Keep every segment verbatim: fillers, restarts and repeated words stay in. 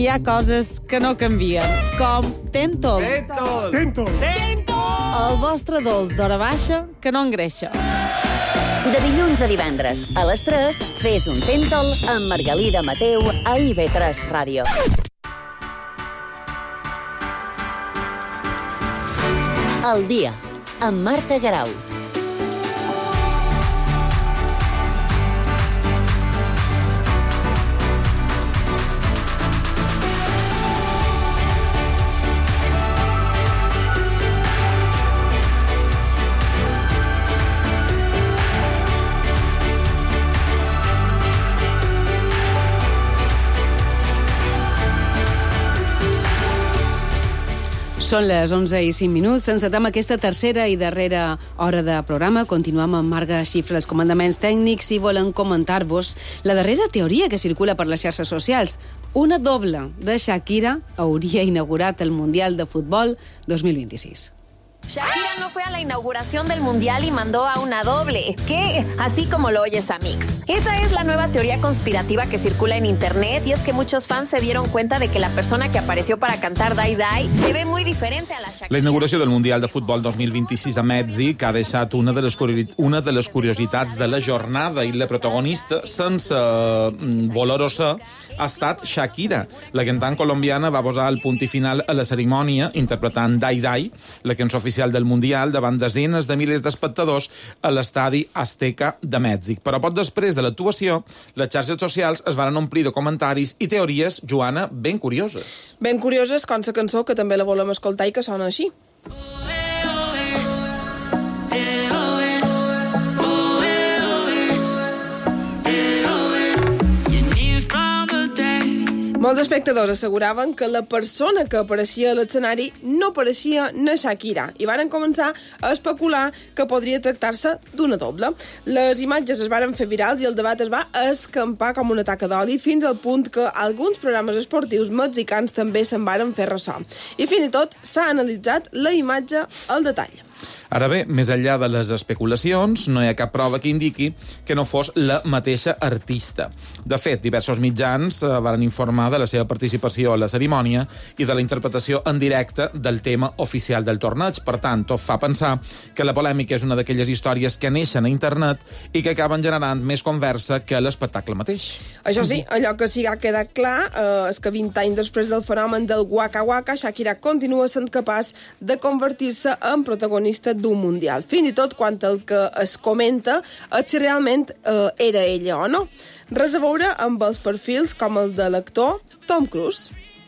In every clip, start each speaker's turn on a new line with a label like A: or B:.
A: hi ha coses que no canvien, com Tentol.
B: Tentol!
C: Tentol!
B: Tentol!
A: El vostre dolç d'hora baixa que no engreixa.
D: De dilluns a divendres, a les tres, fes un Tentol amb Margalida Mateu a I V tres Ràdio. El dia, amb Marta Garau.
A: Són les onze i cinc minuts. Encetem aquesta tercera i darrera hora de programa. Continuem amb Marga Xifra, els comandaments tècnics, i volen comentar-vos la darrera teoria que circula per les xarxes socials. Una doble de Shakira hauria inaugurat el Mundial de Futbol dos mil vint-i-sis.
E: Shakira no fue a la inauguración del Mundial y mandó a una doble. ¿Qué? Así como lo oyes, Amix. Esa es la nueva teoría conspirativa que circula en internet, y es que muchos fans se dieron cuenta de que la persona que apareció para cantar Die Die se ve muy diferente a la Shakira.
F: La inauguració del Mundial de Futbol dos mil vint-i-sis a Mèxic ha deixat una de les, una de les curiositats de la jornada, i la protagonista, sense voler-ho ser, ha estat Shakira. La cantant colombiana va posar el punt i final a la cerimònia interpretant Die Die, la cançó oficial del Mundial, davant desenes de milers d'espectadors a l'estadi Azteca de Mèxic. Però poc després de l'actuació, les xarxes socials es van omplir de comentaris i teories, Joana, ben curioses.
G: Ben curioses, com la cançó, que també la volem escoltar i que sona així. Molts espectadors asseguraven que la persona que apareixia a l'escenari no pareixia na Shakira, i varen començar a especular que podria tractar-se d'una doble. Les imatges es varen fer virals i el debat es va escampar com una taca d'oli, fins al punt que alguns programes esportius mexicans també se'n varen fer ressò. I fins i tot s'ha analitzat la imatge al detall.
F: Ara bé, més enllà de les especulacions, no hi ha cap prova que indiqui que no fos la mateixa artista. De fet, diversos mitjans eh, van informar de la seva participació a la cerimònia i de la interpretació en directe del tema oficial del torneig. Per tant, tot fa pensar que la polèmica és una d'aquelles històries que neixen a internet i que acaben generant més conversa que l'espectacle mateix.
G: Això sí, allò que sí que ha quedat clar eh, és que vint anys després del fenomen del Waka Waka, Shakira continua sent capaç de convertir-se en protagonista d'un mundial, fins i tot quan el que es comenta és si realment eh, era ella o no. Res a veure amb els perfils com el de l'actor Tom Cruise.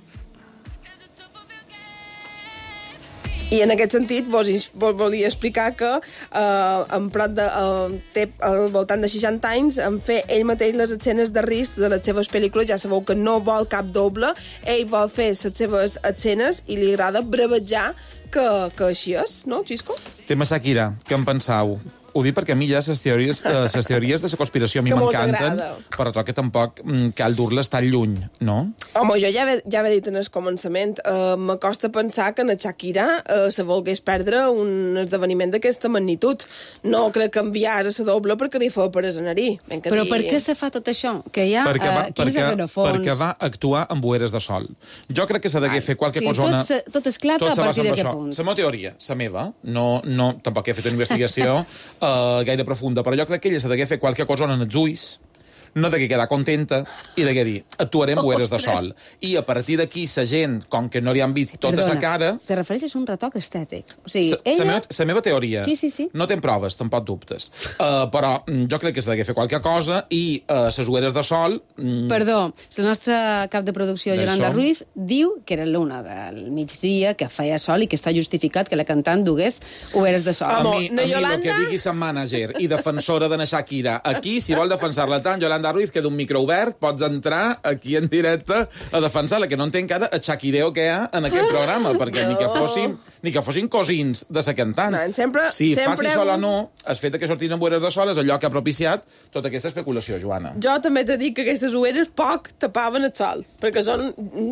G: I en aquest sentit vos, vos volia explicar que eh, en prop de, eh, té al voltant de seixanta anys, en fer ell mateix les escenes de risc de les seves pel·lícules. Ja sabeu que no vol cap doble, ell vol fer les seves escenes i li agrada bravejar que, que així és, no, Xisco?
F: Tema Shakira, què en pensau? Ho dic perquè a mi ja les teories, eh, les teories de la conspiració a mi m'encanten, però tot que tampoc mm, cal dur-les tan lluny, no?
G: Home, jo ja he, ja he dit en el començament, eh, m'acosta pensar que en Shakira eh, se volgués perdre un esdeveniment d'aquesta magnitud. No crec que enviar a la doble perquè li fa per escenarí.
A: Però dir... per què se fa tot això? Que hi ha
F: perquè va,
A: uh, quinze
F: perquè,
A: agrafons...
F: perquè va actuar amb boeres de sol. Jo crec que s'ha d'haver fet qualque
A: sí,
F: cosa...
A: Tot, tot esclata tot a partir d'aquest punt.
F: La meva teoria, la meva, no, no, tampoc he fet una investigació uh, gaire profunda, però jo crec que ella s'ha d'haver fet qualque cosa en els ulls, no de que quedar contenta i de que dir, actuarem boeres de sol. I a partir d'aquí, la gent, com que no li han vist tota la cara...
A: Te refereixes a un retoc estètic. O sigui,
F: sa,
A: ella...
F: La meva, la meva teoria.
A: Sí, sí, sí.
F: No ten proves, tampoc dubtes. Uh, però jo crec que s'ha d'haver fet qualque cosa i les uh, boeres de sol... Mm,
A: Perdó, la nostra cap de producció, Yolanda
F: som.
A: Ruiz, diu que era l'una del migdia, que feia sol i que està justificat que la cantant dugués boeres de sol.
F: A mi, a mi Yolanda... el que digui sa mànager i defensora de na Shakira aquí, si vol defensar-la tant, Yolanda Ruiz, queda un micro obert, pots entrar aquí en directe a defensar-la, que no entenc encara el Shakireo que hi ha en aquest programa, perquè no. ni que fóssim ni que fossin cosins de la cantant.
G: No, sempre,
F: si
G: sempre...
F: faci sol o no, el fet que sortís amb ueres de sol és allò que ha propiciat tota aquesta especulació, Joana.
G: Jo també t'he dit que aquestes ueres poc tapaven el sol, perquè són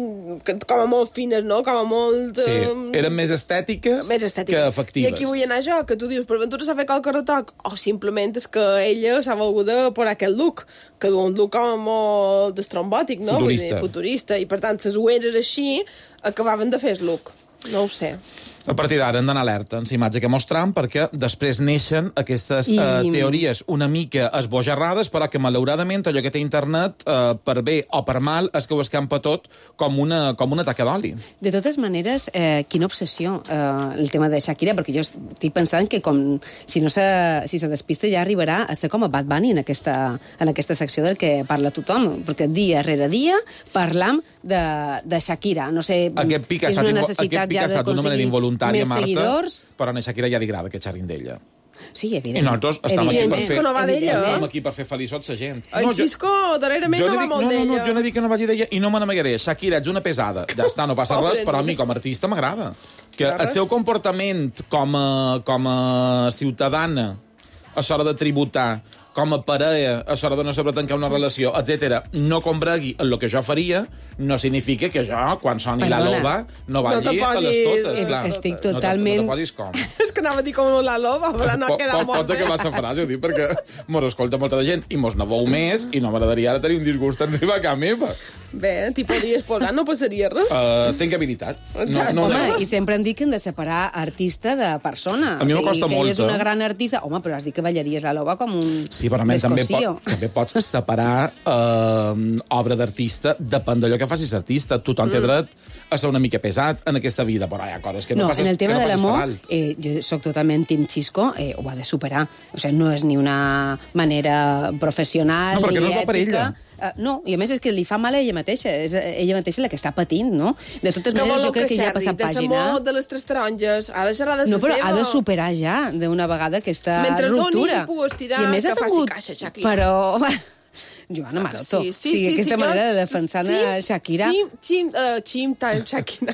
G: com a molt fines, no? Com a molt...
F: Sí, eren més estètiques,
G: més estètiques
F: que efectives.
G: I aquí vull anar jo, que tu dius, per ventura s'ha fet qualque retoc, o simplement és que ella s'ha volgut per aquest look, que du un look com molt estrombòtic, no?
F: Futurista.
G: Dir, futurista, i per tant, les ueres així acabaven de fer el look. No ho sé.
F: A partir d'ara hem d'anar alerta en la imatge que mostram, perquè després neixen aquestes I... eh, teories una mica esbojarrades, però que malauradament allò que té internet, eh, per bé o per mal, és que ho escampa tot com una, com una taca d'oli.
A: De totes maneres, eh, quina obsessió eh, el tema de Shakira, perquè jo estic pensant que com si no se, si se despista ja arribarà a ser com a Bad Bunny en aquesta, en aquesta secció del que parla tothom, perquè dia rere dia parlam de, de Shakira. No sé,
F: aquest pic
A: és una necessitat ja d'aconseguir
F: voluntària,
A: més
F: Marta,
A: seguidors.
F: Però a Shakira ja li agrada que xerrin d'ella.
A: Sí, evidentment.
F: I nosaltres estem aquí, per fer,
G: no va d'ella,
F: estem aquí per fer feliçots la gent.
G: El
F: no,
G: Xisco, darrerament, no va molt d'ella.
F: No, no, jo no dic que no vagi d'ella i no me n'amagaré. Shakira, ets una pesada. Ja està, no passa res, però a mi com a artista m'agrada. Que el seu comportament com a, com a ciutadana a l'hora de tributar, com a parella, a l'hora de no saber tancar una relació, etcètera, no combregui en el que jo faria, no significa que jo, quan soni la loba, no vagi
G: no
F: a les totes.
A: Eh,
F: clar.
A: estic totalment...
F: No te posis com.
G: És que anava a dir com la loba, però no ha quedat molt bé.
F: Pots acabar la frase, ho dic, perquè mos escolta molta de gent i mos n'avou més i no m'agradaria ara tenir un disgust en riba a casa meva.
G: Bé, t'hi podries posar, no passaria res.
F: Uh, tinc habilitats. No, no
A: home,
F: nego.
A: i sempre han dit que hem de separar artista de persona.
F: A mi
A: o sigui,
F: m'acosta
A: que
F: molt,
A: ella és una
F: eh?
A: gran artista. Home, però has dit que ballaries la loba com un
F: Sí, però també, pot, també pots separar eh, obra d'artista, depèn d'allò que facis artista. Tothom mm. té dret a ser una mica pesat en aquesta vida, però hi ha coses que no,
A: no
F: passes,
A: en el tema
F: que no
A: de
F: passes per
A: l'amor,
F: alt.
A: eh, jo soc totalment Tim Xisco, eh, ho ha de superar. O sigui, no és ni una manera professional
F: no,
A: ni
F: no és
A: ètica.
F: per ella.
A: Uh, no, i a més és que li fa mal a ella mateixa. És ella mateixa la que està patint, no? De totes
G: no
A: maneres, jo crec que,
G: que
A: ja ha passat
G: de
A: pàgina.
G: l'amor de les tres taronges, ha de xerrar de
A: no,
G: la
A: però
G: seva.
A: ha de superar ja, d'una vegada, aquesta
G: Mentre
A: ruptura.
G: Mentre doni, pugues tirar,
A: I a més
G: que
A: ha
G: faci
A: tingut...
G: caixa, Shakira.
A: Però... Joana Maroto.
G: Sí, sí,
A: o sigui,
G: sí,
A: aquesta
G: sí,
A: manera
G: jo...
A: de defensar
G: Chim,
A: a Shakira...
G: Chim, chim, uh, chim, time, Shakira.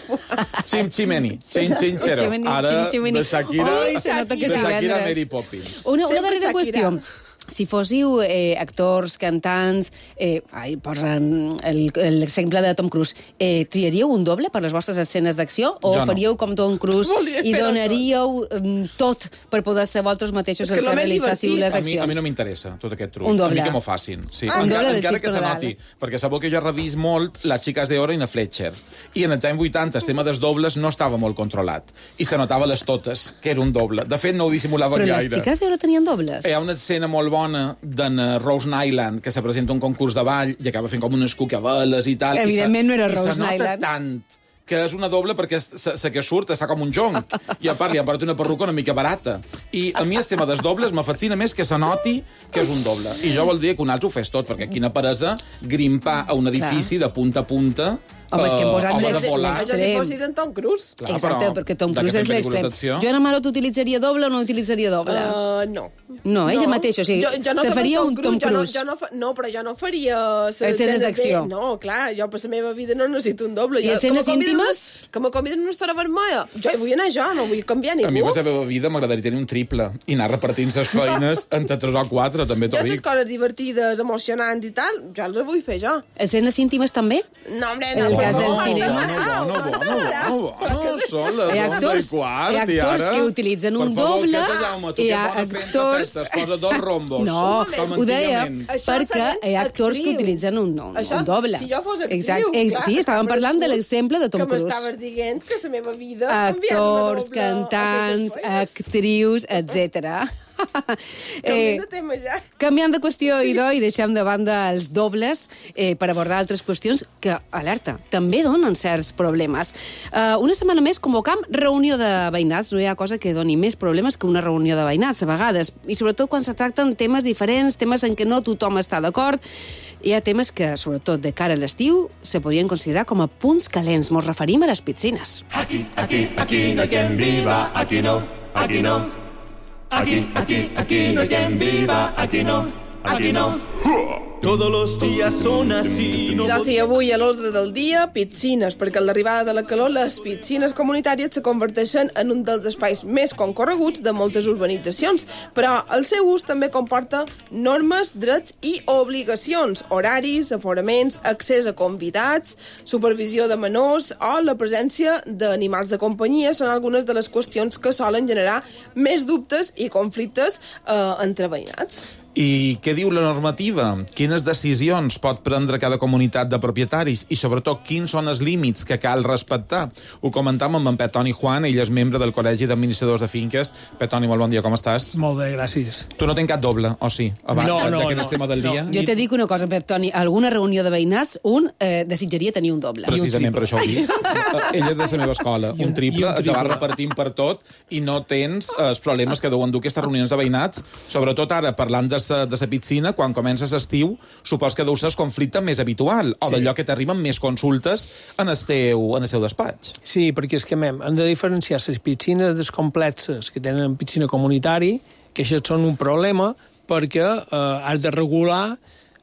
F: Chim, chimeni. Chin, chin, chero.
A: Chimeni,
F: Ara,
A: chin, chimeni.
F: de Shakira,
A: Oi, se nota que és
F: de Shakira
A: divendres.
F: Mary Poppins.
A: Una, una
G: Sempre
A: darrera
G: Shakira.
A: qüestió. Si fóssiu eh, actors, cantants, eh, ai, posen l'exemple de Tom Cruise, eh, triaríeu un doble per les vostres escenes d'acció o
F: Jo no.
A: faríeu com Tom Cruise
G: Voldria
A: i
G: fer-ho
A: donaríeu um, tot per poder ser vosaltres mateixos
G: És que
A: els que
G: lo més
A: realitzàssiu
G: divertit.
A: les
F: A mi,
A: accions?
F: a mi no m'interessa tot aquest truc.
A: Un doble.
F: A mi que m'ho facin. Sí.
A: Ah, un
F: encara
A: doble de
F: encara
A: Xisco
F: que se
A: Nadal.
F: noti. Perquè sabeu que jo he revist molt Les xiques de oro i na Fletcher. I en els anys vuitanta el tema dels dobles no estava molt controlat. I se notava les totes, que era un doble. De fet, no ho dissimulaven
A: Però
F: gaire.
A: les xiques d'oro tenien dobles?
F: Hi ha una escena molt bona d'en Rose Nyland, que se presenta un concurs de ball i acaba fent com unes cucaveles i tal.
A: Evidentment
F: i
A: no era
F: i
A: Rose
F: se nota
A: Nyland.
F: tant que és una doble perquè la que surt està com un jonc. I a part li han parat una perruca una mica barata. I a mi el tema dels dobles m'afascina més que se noti que és un doble. I jo voldria que un altre ho fes tot, perquè quina peresa grimpar a un edifici de punta a punta.
A: Home, és que hem posat
F: home,
A: l'ex-
F: de volar.
A: l'ex-
G: Això si fossis en Tom Cruise.
F: Clar,
A: Exacte,
F: però
A: perquè Tom
F: de
A: Cruise
F: que
A: és
F: fem pel·lícules
A: l'extrem.
F: d'acció.
A: Joana Marot utilitzaria doble o no utilitzaria doble?
G: Uh, no.
A: No, ella mateixa, o sigui,
G: jo, jo no
A: se
G: soc
A: faria
G: el
A: un Tom Cruise.
G: Jo no, jo no, fa, no, però jo no faria... les
A: Escenes d'acció.
G: de- No, clar, jo per la meva vida no necessito un doble.
A: I
G: Jo,
A: escenes
G: que me conviden
A: íntimes?
G: Una, que me conviden una estona vermella. Jo hi vull anar jo, no vull canviar ningú.
F: A mi, per la meva vida, m'agradaria tenir un triple i anar repartint les feines entre tres o quatre, també t'ho
G: Jo les
F: dic.
G: coses divertides, emocionants i tal, jo les vull fer jo.
A: Escenes íntimes també?
G: No, hombre,
A: En
G: no.
A: el
G: per
A: cas del
G: favor,
A: cinema.
G: no,
F: No, no, no, no, no, no, són les
A: Hi ha
F: onze
A: actors-
F: i quart,
A: hi ha
F: i
A: actors
F: ara...
A: que utilitzen un
F: per favor,
A: doble,
F: quieta, Jaume, tu
A: hi
F: que
A: ha
F: bona fent
A: actors-
F: festa, es posa dos rombos.
A: No,
F: com
A: ho deia
F: antigament.
G: Això
A: perquè
G: serà
A: hi ha actors que
G: actriu.
A: utilitzen un, un,
G: Això,
A: un doble.
G: si jo fos actriu,
A: Exacte. Eh,
G: clar,
A: sí, estàvem
G: estava
A: parlant de
G: escut
A: l'exemple de Tom
G: que
A: Cruise.
G: m'estaves dient que la meva vida enviés una
A: Actors,
G: doble
A: cantants,
G: a fer les feines.
A: actrius, etcètera.
G: Canviem de tema ja.
A: Canviant de qüestió, sí. idò, i deixem de banda els dobles eh, per abordar altres qüestions que, alerta, també donen certs problemes. Uh, una setmana més convocam reunió de veïnats. No hi ha cosa que doni més problemes que una reunió de veïnats, a vegades. I sobretot quan se tracten temes diferents, temes en què no tothom està d'acord. Hi ha temes que, sobretot de cara a l'estiu, se podrien considerar com a punts calents. Mos referim a les piscines.
B: Aquí, aquí, aquí no hay quien viva, aquí no, aquí no. Aquí, aquí, aquí no hay quien viva, aquí no, aquí no. Todos los días son así. No
G: Doncs sí, avui a l'ordre del dia, piscines, perquè amb l'arribada de la calor les piscines comunitàries se converteixen en un dels espais més concorreguts de moltes urbanitzacions, però el seu ús també comporta normes, drets i obligacions, horaris, aforaments, accés a convidats, supervisió de menors o la presència d'animals de companyia són algunes de les qüestions que solen generar més dubtes i conflictes eh, entre veïnats.
F: I què diu la normativa? Quines decisions pot prendre cada comunitat de propietaris? I, sobretot, quins són els límits que cal respectar? Ho comentàvem amb en Petoni Juan, ell és membre del Col·legi d'Administradors de Finques. Petoni, molt bon dia, com estàs?
C: Molt bé, gràcies.
F: Tu no tens cap doble, o sí? Abans
C: no, no,
F: que
C: no.
F: estem del dia?
A: Jo te dic una cosa, Pep Toni, a alguna reunió de veïnats un eh, desitjaria tenir un doble.
F: Precisament per això ho dic. Ell és de la meva escola. Un, un triple, et va repartint per tot i no tens eh, els problemes que deuen dur aquestes reunions de veïnats, sobretot ara, parlant de sa, de sa piscina, quan comences estiu, supos que deu ser el conflicte més habitual, o sí. D'allò que t'arriben més consultes en el teu, en el seu despatx.
C: Sí, perquè és que mem, hem de diferenciar les piscines descomplexes que tenen piscina comunitari, que això són un problema, perquè eh, has de regular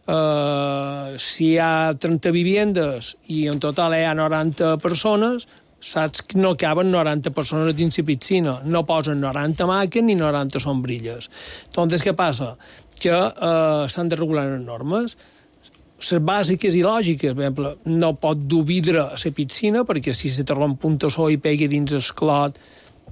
C: eh, si hi ha trenta viviendes i en total hi ha noranta persones, saps que no caben noranta persones dins la piscina, no posen noranta màquines ni noranta sombrilles. Entonces, què passa? Que eh, s'han de regular les normes. Les bàsiques i lògiques, per exemple, no pot dur vidre a la piscina perquè si se te romp un tassó i pegui dins el clot,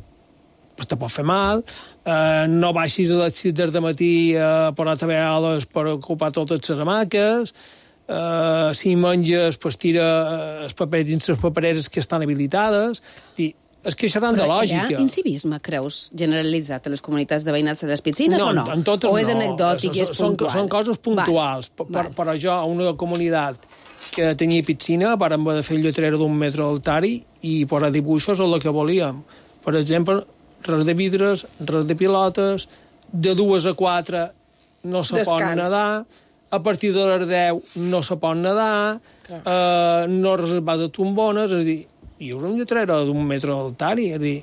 C: pues te pot fer mal. Eh, no baixis a les sis del matí a posar-te veles per ocupar totes les hamaques. Uh, si menges, pues, tira els papers dins les papereres que estan habilitades. I és que seran de lògica.
A: Però hi ha incivisme, creus, generalitzat a les comunitats de veïnats de les piscines
C: no,
A: o no?
C: En totes
A: o és
C: no.
A: anecdòtic i és
C: són,
A: puntual?
C: Són coses puntuals. Val. Per, però jo, a una comunitat que tenia piscina, vàrem haver de fer lletrera d'un metre d'altari i posar dibuixos o el que volíem. Per exemple, res de vidres, res de pilotes, de dues a quatre no se pot nedar, a partir de les deu no se pot nedar, eh, no reservar de tombones, és a dir, i us una lletrera d'un metre d'altari, és a dir,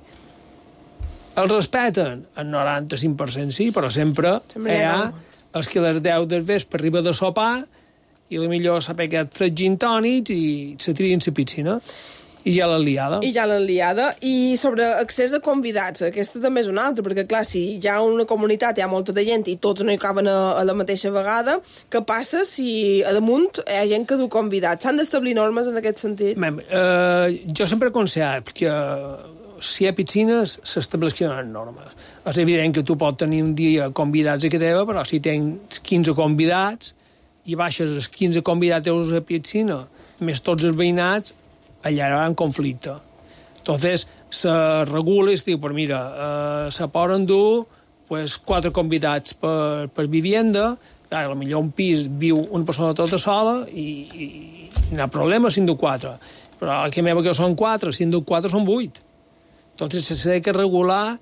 C: els respeten, el noranta-cinc per cent sí, però sempre hi ha els que a les deu del vespre arriba de sopar i la millor s'ha pegat tres gin tònics i se trien la piscina. I ja l'han liada.
G: I ja l'han liada. I sobre accés a convidats, aquesta també és una altra, perquè, clar, si ja en una comunitat hi ha molta de gent i tots no hi caben a, a la mateixa vegada, què passa si a damunt hi ha gent que du convidats? S'han d'establir normes en aquest sentit?
C: Mem, eh, jo sempre he aconsellat que si hi ha piscines s'estableixen normes. És evident que tu pots tenir un dia convidats a que teva, però si tens quinze convidats i baixes els quinze convidats a la piscina, més tots els veïnats, allà hi ha un conflicte. Entonces, se regula i es diu, però mira, eh, se poden dur pues, quatre convidats per, per vivienda, clar, potser un pis viu una persona tota sola i, i, i no hi ha problema si en du quatre. Però aquí meva que són quatre, si en du quatre són vuit. Entonces, s'ha de regular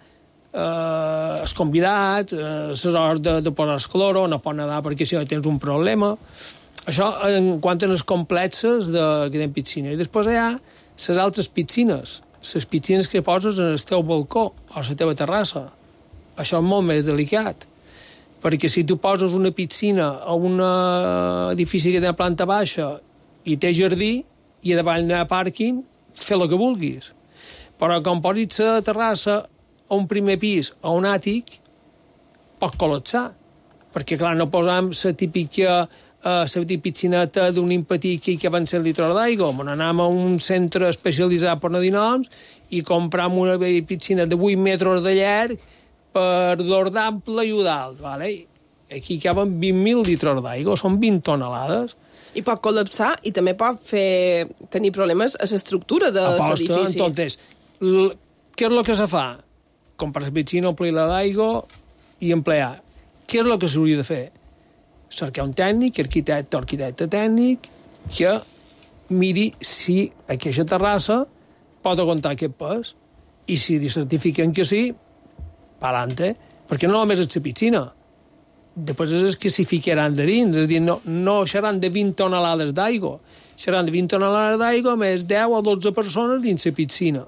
C: eh, els convidats, eh, les hores de, de posar el cloro, no pot nedar perquè si no tens un problema. Això en quant a les complexes de que tenen piscina. I després hi ha les altres piscines, les piscines que poses en el teu balcó o a la teva terrassa. Això és molt més delicat, perquè si tu poses una piscina a un edifici que té planta baixa i té jardí i a davant hi ha pàrquing, fer el que vulguis. Però quan posis la terrassa a un primer pis o un àtic, pot col·lapsar, perquè clar, no posam la típica Uh, la piscineta d'un impetic que van ser litres d'aigua. Anàvem a un centre especialitzat per nadinoms i compram una piscina de vuit metres de llarg per dos d'ample i un d'alt. Vale? Aquí caben vint mil litres d'aigua, són vint tonelades.
G: I pot col·lapsar i també pot fer tenir problemes a l'estructura de l'edifici.
C: Entonces, l- què és el que se fa? Comprar la piscina, omplir-la d'aigua i emplear. Què és el que s'hauria de fer? Cercar un tècnic, arquitecte o arquitecte tècnic, que miri si aquesta terrassa pot aguantar aquest pes. I si li certifiquen que sí, pa'lante. Perquè no només és la piscina. Després és que s'hi ficaran de dins. És a dir, no, no seran de vint tonelades d'aigua. Seran de vint tonelades d'aigua més deu o dotze persones dins la piscina.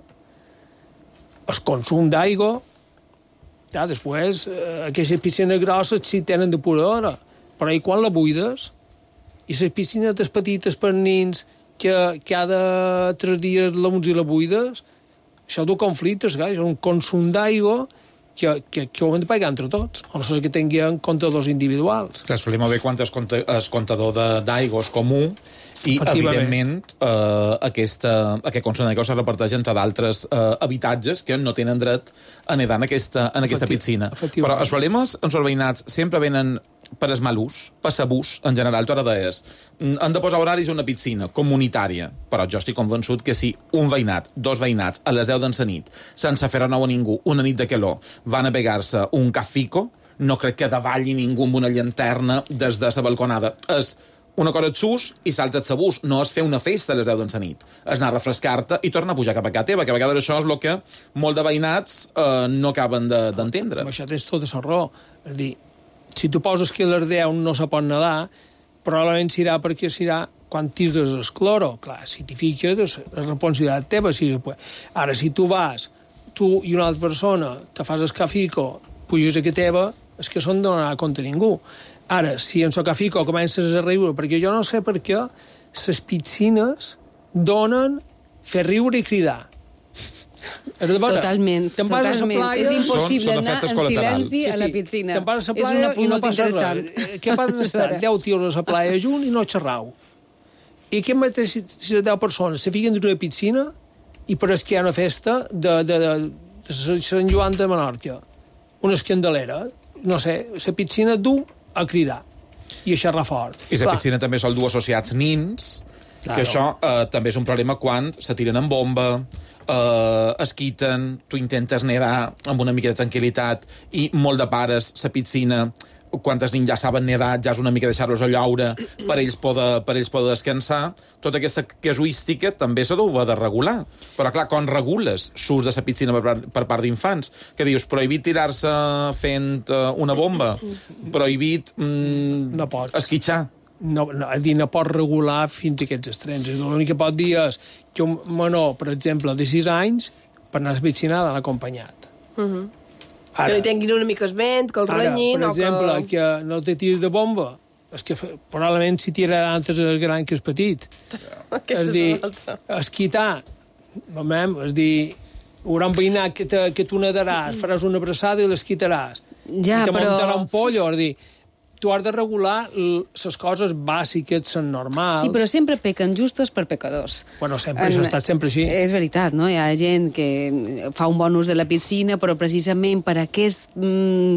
C: El consum d'aigua, ja, després, eh, aquestes piscines grosses sí tenen depuradora. Però i quan la buides, i les piscinetes petites per nins que cada tres dies l'ons i la buides, això du conflictes, és un consum d'aigua que, que, que ho hem de pagar entre tots, o no sé que tinguin comptadors individuals.
F: Clar, es problema bé quan és comptador d'aigua és comú, i, evidentment, eh, aquesta, aquest consum d'aigua se reparteix entre d'altres eh, habitatges que no tenen dret a nedar en aquesta, en aquesta piscina. Però els problemes amb els veïnats sempre venen per el mal ús, per l'abús, en general. Tu ara deies, han de posar horaris a una piscina comunitària, però jo estic convençut que si un veïnat, dos veïnats, a les deu de la nit, sense fer nou a ningú, una nit de calor, van a pegar-se un cafico, no crec que davalli ningú amb una llanterna des de la balconada. És una cosa et sus i salts et sabús. No és fer una festa a les deu de la nit. És anar a refrescar-te i tornar a pujar cap a casa teva, que a vegades això és el que molt de veïnats eh, no acaben d'entendre.
C: De, això tens tota la raó. És dir, si tu poses que a les deu no se pot nedar, probablement serà perquè serà quan tires el cloro. Clar, si t'hi fiques, és la responsabilitat teva. Si, ara, si tu vas, tu i una altra persona, te fas el cafico, puges a casa teva, és que això no donarà compte a ningú. Ara, si en Socafico comences a riure, perquè jo no sé per què les piscines donen fer riure i cridar.
A: Totalment, totalment. És impossible anar en silenci a la piscina.
C: Te'n vas a la playa i no passa res. Què vas estar? Deu tios a la playa junt i no xerrau. I aquest mateix, si les deu persones se fiquen d'una piscina i per que hi ha una festa de, de, de, de Sant Joan de Menorca, una escandalera, no sé, la piscina du a cridar i a xerrar fort.
F: I la piscina també sol dur associats nins, claro. Que això eh, també és un problema quan se tiren en bomba, eh, es quiten, tu intentes nedar amb una mica de tranquil·litat i molt de pares, la piscina, quan els nins ja saben nedar, ja és una mica deixar-los a lloure per ells poder, per ells poder descansar. Tota aquesta casuística també s'ha de regular. Però, clar, quan regules l'ús de la piscina per, per part d'infants, que dius, prohibit tirar-se fent uh, una bomba, prohibit mm,
C: no pots.
F: esquitxar.
C: No, no, és dir, no pots regular fins a aquests extrems. L'únic que pot dir és que un menor, per exemple, de sis anys, per anar a la piscina l'han acompanyat.
G: Uh -huh. Ara, que li tinguin una mica el vent, que el renyin...
C: Per exemple,
G: o que...
C: que no te tiris de bomba, és que probablement si tiraran antes el gran que és petit. És dir, esquitar, és dir, hauran veïnat que, te, que tu nedaràs, faràs una abraçada i l'esquitaràs.
A: Ja,
C: I te
A: però...
C: muntarà un pollo, és dir, tu has de regular les coses bàsiques, són normals.
A: Sí, però sempre pequen justos per pecadors.
C: Bueno, sempre, això ha estat sempre així.
A: És veritat, no? Hi ha gent que fa un bon ús de la piscina, però precisament per aquest mm,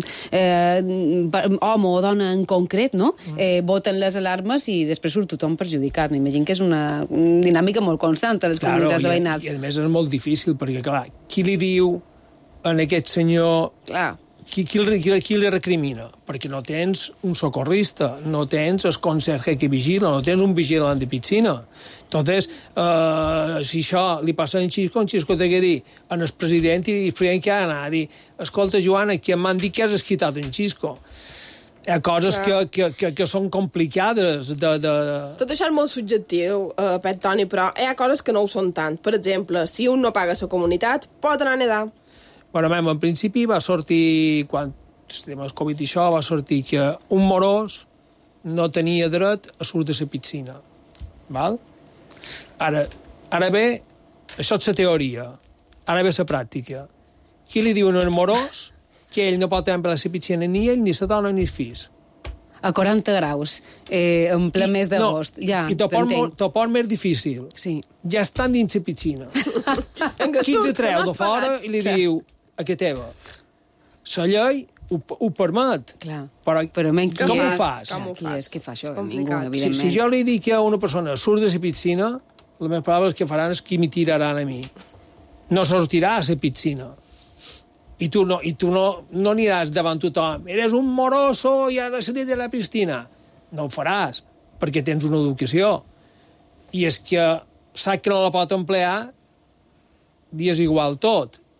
A: eh, home o dona en concret, no? Eh, voten les alarmes i després surt tothom perjudicat. M'imagino que és una dinàmica molt constant a les claro, comunitats de veïnats.
C: I, I a més és molt difícil, perquè, clar, qui li diu a aquest senyor... Clar. Qui, qui, qui, qui li recrimina? Perquè no tens un socorrista, no tens el conserge que vigila, no tens un vigilant de piscina. Entonces, eh, si això li passa a en Xisco, en Xisco té que dir en el president i després que ha d'anar a dir escolta, Joana, que m'han dit que has esquitat en Xisco. Hi ha coses que, que, que, que són complicades. De, de...
G: Tot això és molt subjectiu, eh, Pet Toni, però hi ha coses que no ho són tant. Per exemple, si un no paga la comunitat, pot anar a nedar.
C: Bueno, mem, en principi va sortir, quan estem al Covid i això, va sortir que un morós no tenia dret a sortir de la piscina. Val? Ara, ara ve, això és la teoria, ara ve la pràctica. Qui li diuen al morós que ell no pot entrar a la piscina ni ell, ni la dona, ni els fills?
A: A quaranta graus, eh, en ple I, mes d'agost. No, ja,
C: I t'ho pon més difícil.
A: Sí.
C: Ja estan dins la piscina. Qui ens treu de fora i li Clar. diu a què teva? La llei ho, ho permet.
A: Clar.
C: Però,
A: però men, qui
C: com
A: és?
C: ho fas?
A: Com ho fas? Qui és que fa això?
G: Ningú,
A: evidentment.
C: Si, si jo li dic a una persona surt de la piscina, la més probable és que faran és que m'hi tiraran a mi. No sortirà a la piscina. I tu no, i tu no, no aniràs davant tothom. Eres un moroso i has de salir de la piscina. No ho faràs, perquè tens una educació. I és que sap que no la pot emplear, dies igual tot.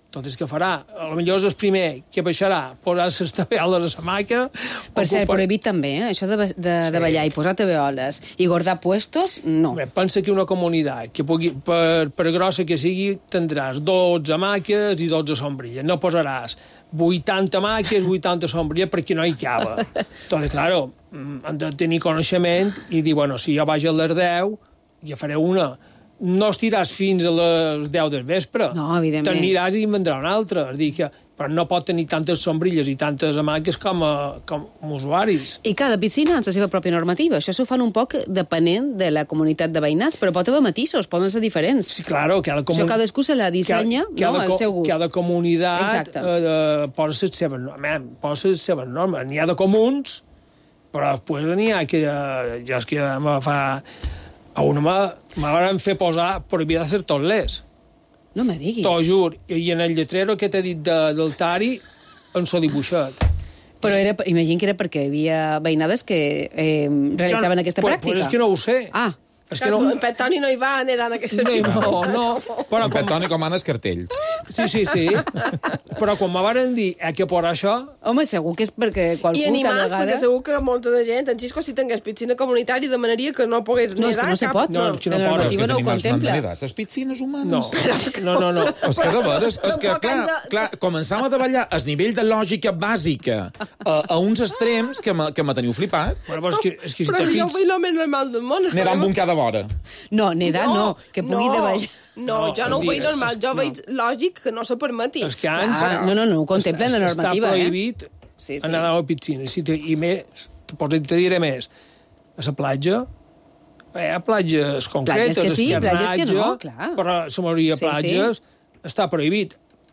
C: Entonces, què farà? A lo millor és el primer que baixarà, posar les tabeoles a la màquina...
A: Per ser prohibit també, eh? Això de, de, sí. de ballar i posar tabeoles i guardar puestos, no.
C: Bé, pensa que una comunitat, que pugui, per, per grossa que sigui, tindràs dotze màquies i dotze sombrilles. No posaràs vuitanta màquies, vuitanta sombrilles, perquè no hi cava. Entonces, claro, han de tenir coneixement i dir, bueno, si jo vaig a les deu, ja faré una... No estiràs fins a les deu del vespre.
A: No, evidentment.
C: T'aniràs i en vendrà una altra. És dir, que, però no pot tenir tantes sombrilles i tantes hamaques com a, com a usuaris.
A: I cada piscina amb la seva pròpia normativa. Això s'ho fan un poc depenent de la comunitat de veïnats, però pot haver matisos, poden ser diferents.
C: Sí, claro. Cada comun...
A: Això cadascú se la dissenya,
C: cada,
A: no,
C: cada,
A: al seu gust.
C: Cada comunitat eh, posa les seves normes. Posa les seves normes. N'hi ha de comuns, però després n'hi ha que... Eh, ja és que me fa... A una m'han fer posar prohibida hacer totlers.
A: No me diguis.
C: T'ho jur. I en el lletrero que t'he dit de, del Tari, en s'ho dibuixat.
A: Però era, imagino que era perquè hi havia veïnades que eh, realitzaven aquesta
C: pues,
A: pràctica.
C: Pues és que no ho sé.
A: Ah.
C: És que no...
G: En Pet Toni no hi va anar en aquesta
C: no, no, no.
F: Però en Pet Toni com els cartells.
C: Sí, sí, sí. Però quan me van dir eh, que por això...
A: Home, segur que és perquè qualcú
G: I animals,
A: cada vegada...
G: perquè segur que molta de gent, en Xisco, si tingués piscina comunitària, demanaria que no pogués
A: no, és que no se pot.
C: No, no,
A: no,
C: no,
A: no,
C: no,
A: no, no ho contempla.
F: Les piscines humanes.
C: No, no, no. no.
F: És que, de veres, és que clar, clar, començam a davallar el nivell de lògica bàsica a, a uns extrems que me, que me teniu flipat.
C: Bueno, però és que, és que si
G: però
C: te
G: si jo
C: fix...
G: vull el més normal del món...
F: Aniran un cada vora.
A: No, nedar no, no, que pugui
G: no,
A: davallar.
G: No,
C: No,
G: jo no ho veig normal, jo
C: no.
G: veig lògic que no se permeti.
C: És que ans...
A: Ah, no, no, no, ho contempla la normativa,
C: està prohibit
A: eh? Sí, sí.
C: anar a la piscina. I, si te, i més, te, te diré més, a la platja, hi ha platges concretes,
A: platges que sí, platges que no,
C: Esquernatge,
A: clar.
C: però la majoria de
A: Sí,
C: platges
A: sí.
C: està prohibit.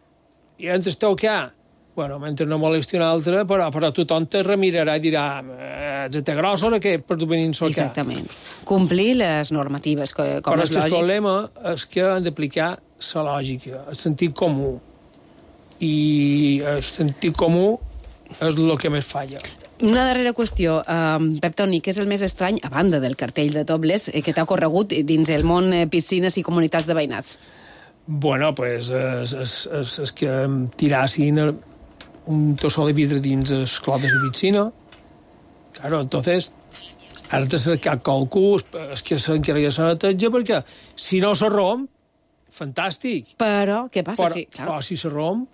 C: I entre el teu que hi ha, bueno, mentre no molesti un altre, però, però tothom te remirarà i dirà eh, te grossa o què per tu venir a
A: Exactament. Complir les normatives, com
C: però
A: és
C: lògic. Però el problema és que han d'aplicar la lògica, el sentit comú. I el sentit comú és el que més falla.
A: Una darrera qüestió. Um, Pep Toni, què és el més estrany, a banda del cartell de topless, eh, que t'ha corregut dins el món eh, piscines i comunitats de veïnats?
C: Bueno, pues és, és, és, és que tirassin un tossó de vidre dins els clopes de piscina. Claro, entonces, ara de cercar qualcú, és que s'encarrega la neteja, perquè si no se romp, fantàstic.
A: Però, què passa?
C: Però,
A: Sí, clar.
C: però si se romp,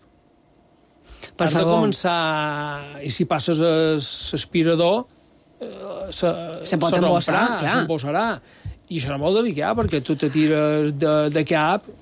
A: Per
C: has
A: favor.
C: de començar... I si passes l'aspirador, eh, se,
A: Se pot embossar, clar.
C: S'embossarà. I serà molt delicat, perquè tu te tires de, de cap...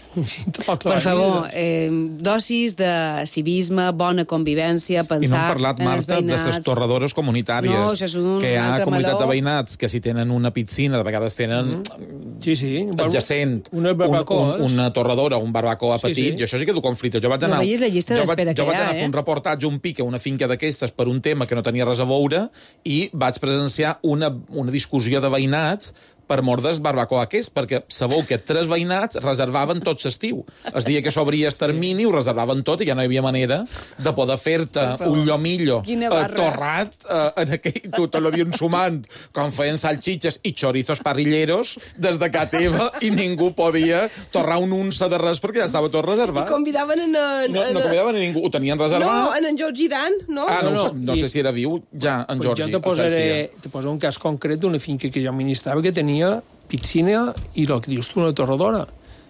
A: Per favor, eh, dosis de civisme, bona convivència, pensar
F: I no hem parlat,
A: en els
F: Marta, de
A: veïnats.
F: les torradores comunitàries.
A: No, això és un
F: que hi ha
A: altre
F: comunitat
A: meló.
F: de veïnats que si tenen una piscina, de vegades tenen
C: Mm. Sí, sí.
F: adjacent
C: Una
F: un,
C: barbacoa.
F: un, una torradora, un barbacoa
C: Sí,
F: petit,
C: sí.
F: i això sí que du conflicte. Jo vaig
A: No
F: anar,
A: veies la llista
F: jo vaig,
A: d'espera que
F: jo vaig
A: hi ha,
F: anar a fer
A: eh?
F: un reportatge, un pic a una finca d'aquestes per un tema que no tenia res a veure i vaig presenciar una, una discussió de veïnats per mort del barbacoa aquest, perquè sabeu que tres veïnats reservaven tot l'estiu. El dia que s'obria el termini ho reservaven tot i ja no hi havia manera de poder fer-te un llomillo
A: Quina
F: eh,
A: barra.
F: torrat eh, en aquell, tu te lo dius sumant, com feien salchiches i chorizos parrilleros des de casa teva i ningú podia torrar un unça de res perquè ja estava tot
G: I
F: reservat.
G: convidaven en... en
F: No,
G: en-
F: no convidaven a ningú, ho tenien
G: No,
F: reservat.
G: en en Georgi Dan, no?
F: Ah, no, no,
C: No, no,
F: no
C: i-
F: sé si era viu ja, en
C: Pues
F: Jordi.
C: jo te posaré, te posaré un cas concret d'una finca que jo administrava que tenia piscina i el que dius tu, una torradora.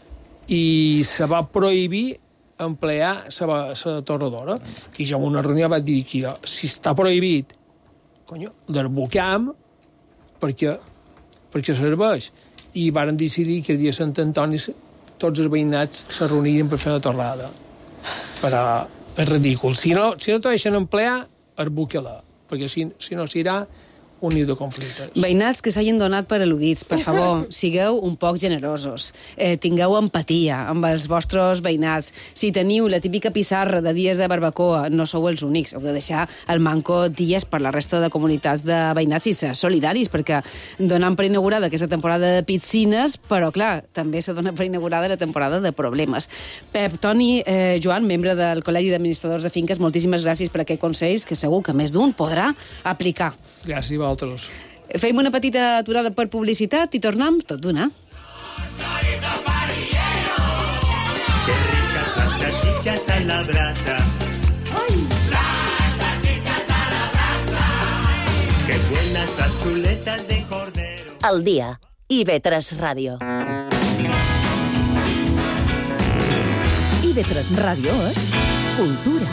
C: I se va prohibir emplear la torradora. I jo en una reunió vaig dir que si està prohibit, conyo, l'arbocam, perquè, perquè serveix. I varen decidir que el dia de Sant Antoni tots els veïnats se reunien per fer una torrada. Però és ridícul. Si no, si no t'ho deixen emplear, arbuca-la, perquè si, si no s'irà un niu de conflictes.
A: Veïnats que s'hagin donat per al·ludits, per favor, sigueu un poc generosos. Eh, tingueu empatia amb els vostres veïnats. Si teniu la típica pissarra de dies de barbacoa, no sou els únics. Heu de deixar el manco dies per la resta de comunitats de veïnats i ser solidaris, perquè donen per inaugurada aquesta temporada de piscines, però, clar, també se dona per inaugurada la temporada de problemes. Pep, Toni, eh, Joan, membre del Col·legi d'Administradors de Finques, moltíssimes gràcies per aquests consells que segur que més d'un podrà aplicar.
C: Gràcies a vosaltres.
A: Fem una petita aturada per publicitat i tornem tot d'una.
B: Qué ricas las salchichas. la brasa. ¡Ay! Las salchichas a la brasa. ¡Qué buenas las chuletas de cordero!
D: Al día, I V tres Ràdio.
H: I V tres Ràdio és cultura.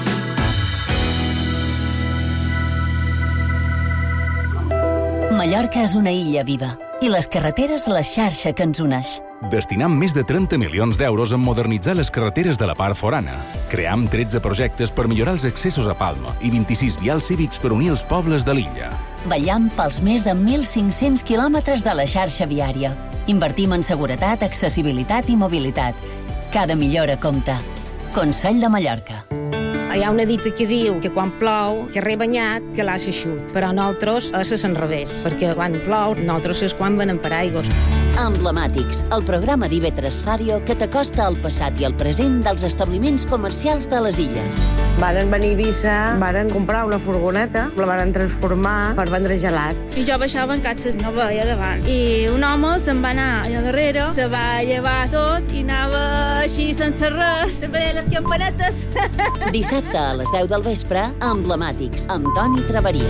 D: Mallorca és una illa viva i les carreteres la xarxa que ens uneix.
I: Destinam més de trenta milions d'euros en modernitzar les carreteres de la part forana. Cream tretze projectes per millorar els accessos a Palma i vint-i-sis vials cívics per unir els pobles de l'illa.
D: Vetllam pels més de mil cinc-cents quilòmetres de la xarxa viària. Invertim en seguretat, accessibilitat i mobilitat. Cada millora compta. Consell de Mallorca.
J: Hi ha una dita que diu que quan plou, que re banyat, que l'ha s'eixut. Però nosaltres és a l'enrevés, perquè quan plou, nosaltres és quan venen per aigües.
D: Emblemàtics, el programa d'I V tres Ràdio que t'acosta al passat i al present dels establiments comercials de les illes.
K: Varen venir a Eivissa, varen comprar una furgoneta, la varen transformar per vendre gelats.
L: I jo baixava en catxes, no veia davant. I un home se'n va anar allà darrere, se va llevar tot i anava així sense res, sempre deia les campanetes.
D: Dissabte a les deu del vespre, Emblemàtics, amb Toni Traveria.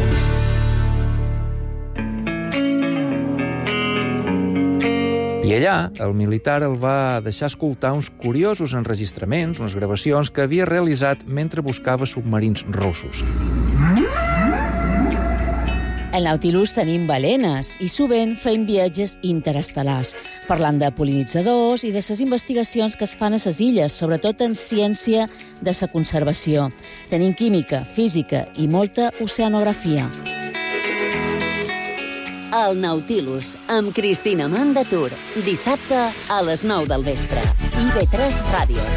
M: I allà, el militar el va deixar escoltar uns curiosos enregistraments, unes gravacions que havia realitzat mentre buscava submarins russos.
N: Al Nautilus tenim balenes i sovint fem viatges interestel·lars, parlant de pol·linitzadors i de les investigacions que es fan a les illes, sobretot en ciència de la conservació. Tenim química, física i molta oceanografia.
D: El Nautilus, amb Cristina Mandatur. Dissabte a les nou del vespre. I V tres Ràdio.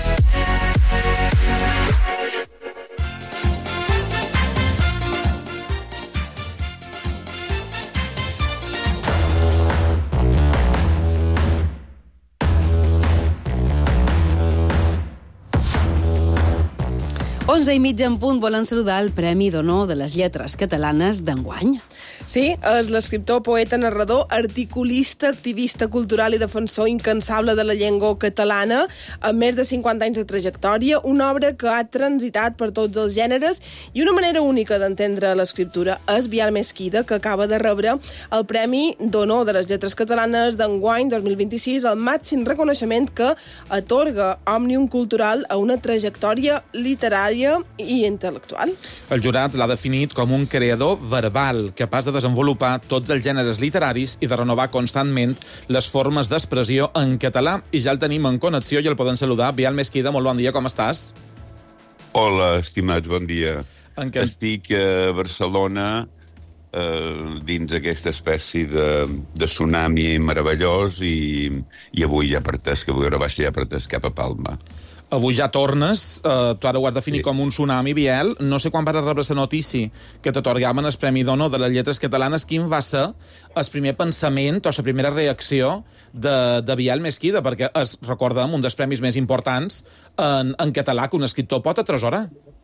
A: onze i mitja en punt volen saludar el Premi d'Honor de les Lletres Catalanes d'enguany.
G: Sí, és l'escriptor, poeta, narrador, articulista, activista cultural i defensor incansable de la llengua catalana, amb més de cinquanta anys de trajectòria, una obra que ha transitat per tots els gèneres i una manera única d'entendre l'escriptura és Biel Mesquida, que acaba de rebre el Premi d'Honor de les Lletres Catalanes d'enguany dos mil vint-i-sis, el màxim reconeixement que atorga Òmnium Cultural a una trajectòria literària i intel·lectual.
F: El jurat l'ha definit com un creador verbal, capaç de desenvolupar tots els gèneres literaris i de renovar constantment les formes d'expressió en català. I ja el tenim en connexió i el poden saludar. Biel Mesquida, molt bon dia, com estàs?
O: Hola, estimats, bon dia.
F: En què...
O: Estic a Barcelona, eh, dins aquesta espècie de, de tsunami meravellós i, i avui ja parteix, que avui ara baix ja parteix cap a Palma.
F: Avui ja tornes, eh, tu ara ho has definit sí. com un tsunami, Biel. No sé quan vas rebre la notícia que t'atorgaven el Premi d'Honor de les Lletres Catalanes. Quin va ser el primer pensament o la primera reacció de, de Biel Mesquida? Perquè es, recordem, un dels premis més importants en, en català que un escriptor pot atresorar.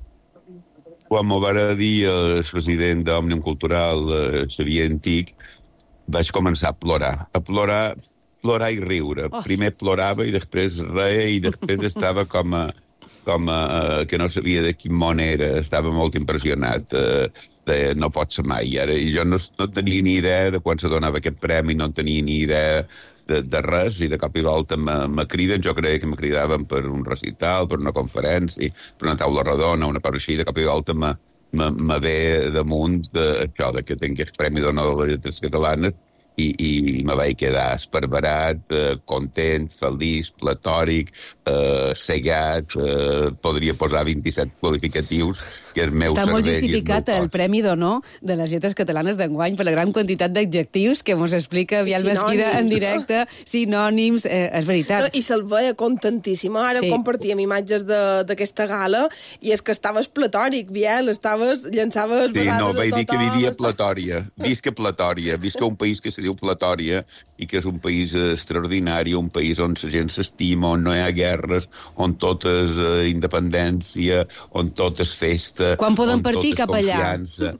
O: Quan m'ho va dir el president d'Òmnium Cultural, eh, Xavier Antic, vaig començar a plorar. A plorar... plorar i riure. Oh. Primer plorava i després reia i després estava com a, com a que no sabia de quin món era. Estava molt impressionat. Eh, de, no pot ser mai. Ara, i jo no, no tenia ni idea de quan se donava aquest premi, no tenia ni idea de, de res, i de cop i volta me, me criden. Jo creia que me cridaven per un recital, per una conferència, per una taula redona, una cosa així. De cop i volta me, me, me ve damunt de, això, de que tinc aquest Premi d'Honor de les Lletres Catalanes. I, i me vaig quedar esparverat, eh, content, feliç, platòric, eh, cegat, eh, podria posar vint-i-set qualificatius, que el meu
A: Està
O: cervell...
A: molt justificat el, el Premi d'Honor de les Lletres Catalanes d'enguany per la gran quantitat d'adjectius que mos explica Biel Mesquida en directe, sinònims, eh, és veritat.
G: No, I se'l veia contentíssima. Ara sí. compartíem imatges d'aquesta gala i és que estaves platòric, Biel, estaves, llançaves
O: sí,
G: vegades
O: no,
G: a
O: vaig dir que vivia
G: estava...
O: Platòria. Visca Platòria. Visca un país que se diu Platòria i que és un país extraordinari, un país on la gent s'estima, on no hi ha guerres, on tot és eh, independència, on tot és festa,
A: quan poden partir cap allà?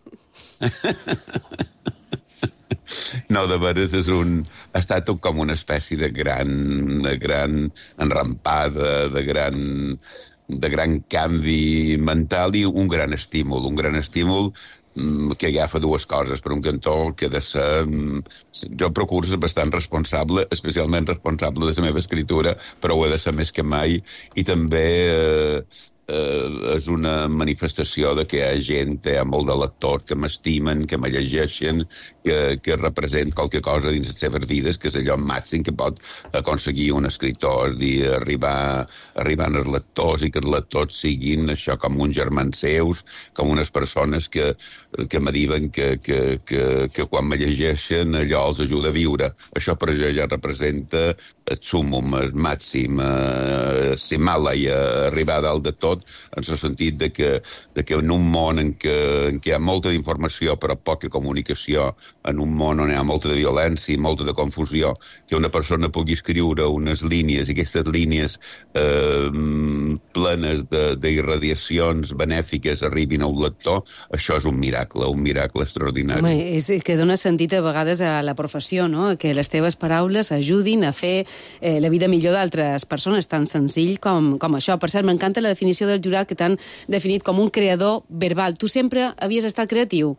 O: No, de veres és un... ha estat com una espècie de gran, de gran enrampada, de gran de gran canvi mental i un gran estímul, un gran estímul que agafa dues coses. Per un cantó, que ha de ser... Jo procuro ser bastant responsable, especialment responsable de la meva escritura, però ho he de ser més que mai, i també eh, eh, és una manifestació de que hi ha gent, hi ha molt de lectors que m'estimen, que me llegeixen, que, que representa qualque cosa dins les seves vides, que és allò màxim que pot aconseguir un escriptor, és dir, arribar, arribar als lectors i que els lectors siguin això com uns germans seus, com unes persones que, que me diuen que, que, que, que quan me llegeixen allò els ajuda a viure. Això per jo ja representa el súmum, el màxim, eh, l'Himàlaia, arribar a dalt de tot, en el sentit de que, de que en un món en què, en què hi ha molta informació però poca comunicació, en un món on hi ha molta de violència i molta de confusió, que una persona pugui escriure unes línies, i aquestes línies eh, plenes d'irradiacions benèfiques arribin a un lector, això és un miracle, un miracle extraordinari.
A: Home, és que dona sentit a vegades a la professió, no? Que les teves paraules ajudin a fer eh, la vida millor d'altres persones, tan senzill com, com això. Per cert, m'encanta la definició del jurat que t'han definit com un creador verbal. Tu sempre havies estat creatiu?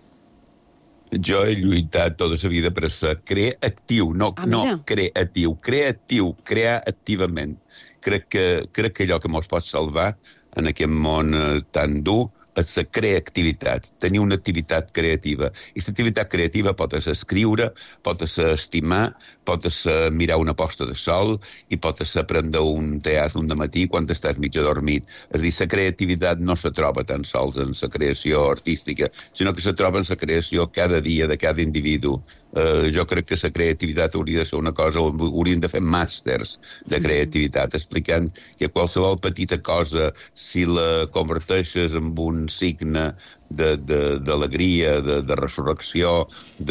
O: Jo he lluitat tota la vida per ser creatiu, no, ah, no creatiu, creatiu, crear activament. Crec que, crec que allò que mos pot salvar en aquest món tan dur és la creativitat, tenir una activitat creativa. I la activitat creativa pot ser escriure, pot ser estimar, pot ser mirar una posta de sol i pot ser prendre un teatre un dematí quan estàs mig adormit. És a dir, la creativitat no se troba tan sols en la creació artística, sinó que se troba en la creació cada dia de cada individu. Uh, jo crec que la creativitat hauria de ser una cosa, haurien de fer màsters de creativitat, explicant que qualsevol petita cosa, si la converteixes en un signe d'alegria, de, de, de, de resurrecció,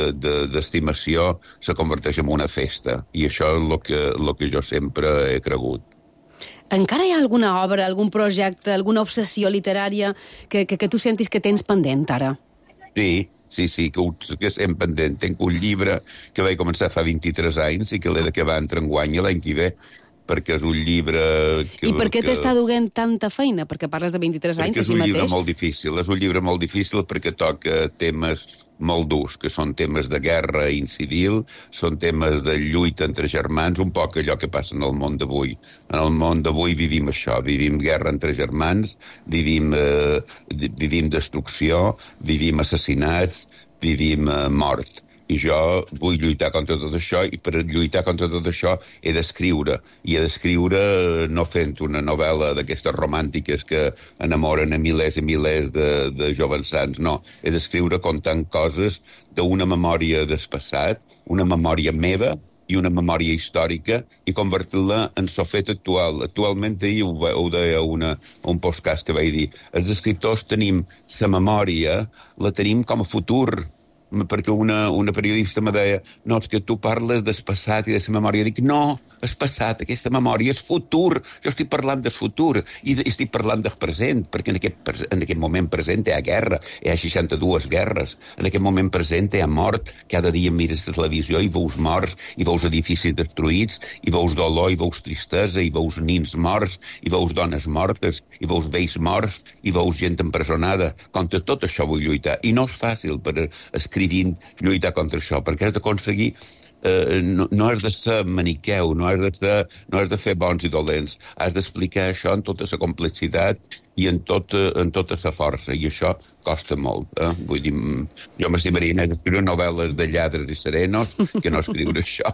O: d'estimació, de, de, se converteix en una festa. I això és el que, el que jo sempre he cregut.
A: Encara hi ha alguna obra, algun projecte, alguna obsessió literària que, que, que tu sentis que tens pendent ara?
O: Sí, sí, sí, que, que estem pendent. Tenc un llibre que vaig començar fa vint-i-tres anys i que l'he d'acabar entre enguany i l'any que ve, perquè és un llibre... Que,
A: I per què
O: que...
A: t'està duent tanta feina? Perquè parles de vint-i-tres anys així mateix?
O: Perquè és un llibre molt difícil, és un llibre molt difícil perquè toca temes molt durs, que són temes de guerra incivil, són temes de lluita entre germans, un poc allò que passa en el món d'avui. En el món d'avui vivim això, vivim guerra entre germans, vivim, eh, vivim destrucció, vivim assassinats, vivim eh, mort. I jo vull lluitar contra tot això, i per lluitar contra tot això he d'escriure. I he d'escriure no fent una novel·la d'aquestes romàntiques que enamoren a milers i milers de, de jovens sants, no. He d'escriure contant coses d'una memòria del passat, una memòria meva, i una memòria històrica, i convertir-la en el fet actual. Actualment, ahir ho, ho deia una, un podcast que vaig dir, els escriptors tenim la memòria, la tenim com a futur, perquè una, una periodista me deia no, és que tu parles del passat i de la memòria. Dic, no, és passat, aquesta memòria és futur. Jo estic parlant del futur i estic parlant del present, perquè en aquest, en aquest moment present hi ha guerra, hi ha seixanta-dues guerres, en aquest moment present hi ha mort, cada dia mires la televisió i veus morts, i veus edificis destruïts, i veus dolor, i veus tristesa, i veus nins morts, i veus dones mortes, i veus vells morts, i veus gent empresonada. Contra tot això vull lluitar, i no és fàcil per escriure lluitar contra això, perquè has d'aconseguir eh, no, no has de ser maniqueu, no has de, ser, no has de fer bons i dolents, has d'explicar això en tota la complexitat i en tota, en tota la força, i això costa molt. Eh? Vull dir, jo m'estimaria anar a escriure novel·les de lladres i serenos que no escriure això.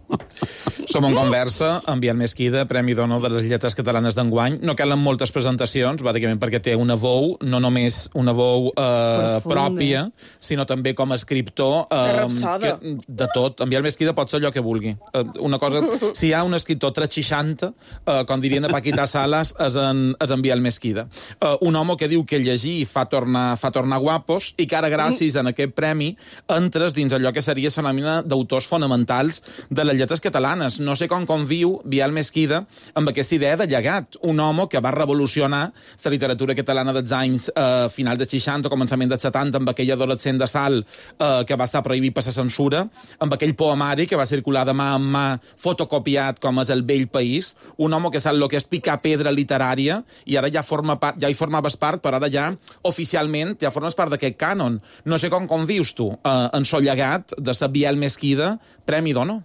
F: Som en conversa amb Biel Mesquida, Premi d'Honor de les Lletres Catalanes d'enguany. No calen moltes presentacions, bàsicament perquè té una veu, no només una veu eh, pròpia, sinó també com a escriptor eh, que, de tot. En Biel Mesquida pot ser allò que vulgui. Eh, una cosa, si hi ha un escriptor tres seixanta, eh, com dirien a Paquita Salas, és en, és en Biel Mesquida. Mesquida. Uh, un home que diu que llegir fa tornar, fa tornar guapos i que ara, gràcies a aquest premi, entres dins allò que seria la nòmina d'autors fonamentals de les lletres catalanes. No sé com conviu Biel Mesquida amb aquesta idea de llegat. Un home que va revolucionar la literatura catalana dels anys eh, final dels seixanta, començament dels setanta, amb aquell adolescent de Sal eh, que va estar prohibit per la censura, amb aquell poemari que va circular de mà en mà, fotocopiat com és El vell país, un home que sap el que és picar pedra literària, i ara ja, forma part, ja hi formaves part, però ara ja, oficialment, ja formes part d'aquest cànon. No sé com convius tu eh, en so llegat de la Biel Mesquida, Premi Dono.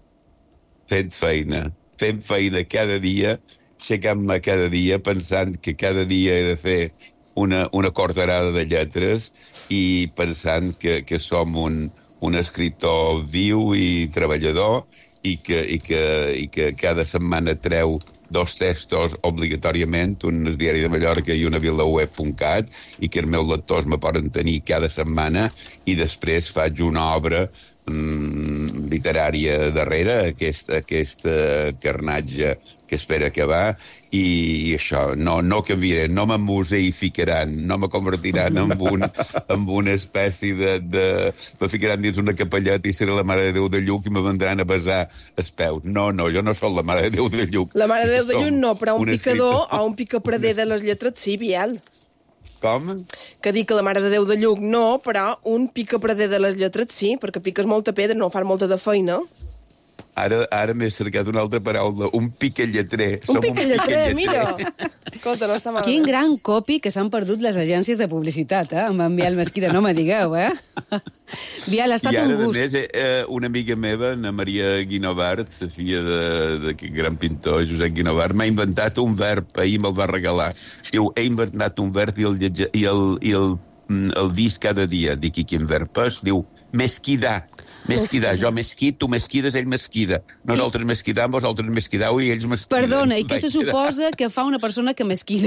O: Fent feina, fent feina cada dia, aixecant-me cada dia pensant que cada dia he de fer una, una cortarada de lletres i pensant que, que som un, un escriptor viu i treballador i que, i que, i que cada setmana treu dos textos obligatòriament, un al Diari de Mallorca i una a vilaweb punt cat, i que els meus lectors me poden tenir cada setmana, i després faig una obra mm, literària darrere, aquest, aquest uh, carnatge que espera acabar, i, i això, no, no canviaré, no m'museificaran, no me convertiran en, un, en una espècie de, de... me ficaran dins una capelleta i seré la Mare de Déu de Lluc i me vendran a besar els peus. No, no, jo no sóc la Mare de Déu de Lluc.
G: La Mare de Déu de Lluc no, però un,
O: un
G: picador o un picaprader de les lletres sí, Biel.
O: Com?
G: Que dic que la Mare de Déu de Lluc no, però un picaprader de les lletres sí, perquè piques molta pedra, no fas molta de feina.
O: Ara, ara m'he cercat una altra paraula, un piquelletrer.
G: Un piquelletrer, mira! Escolta, no està malament.
A: Quin gran copi que s'han perdut les agències de publicitat, eh? Amb en Biel Mesquida, no me digueu, eh? Biel, ha estat un gust.
O: I ara, a més, eh, una amiga meva, Ana Maria Guinovart, la filla d'aquest gran pintor, Josep Guinovart, m'ha inventat un verb, ahir me'l va regalar. Diu, he inventat un verb i el, lletge, i el, i el, el vist cada dia. Dic, i quin verb és? Diu, mesquidar. Mesquidar, jo mesquit, tu mesquides, ell mesquida. Nosaltres mesquidam, vosaltres mesquidau i ells mesquiden.
A: Perdona, i què se suposa que fa una persona que mesquida?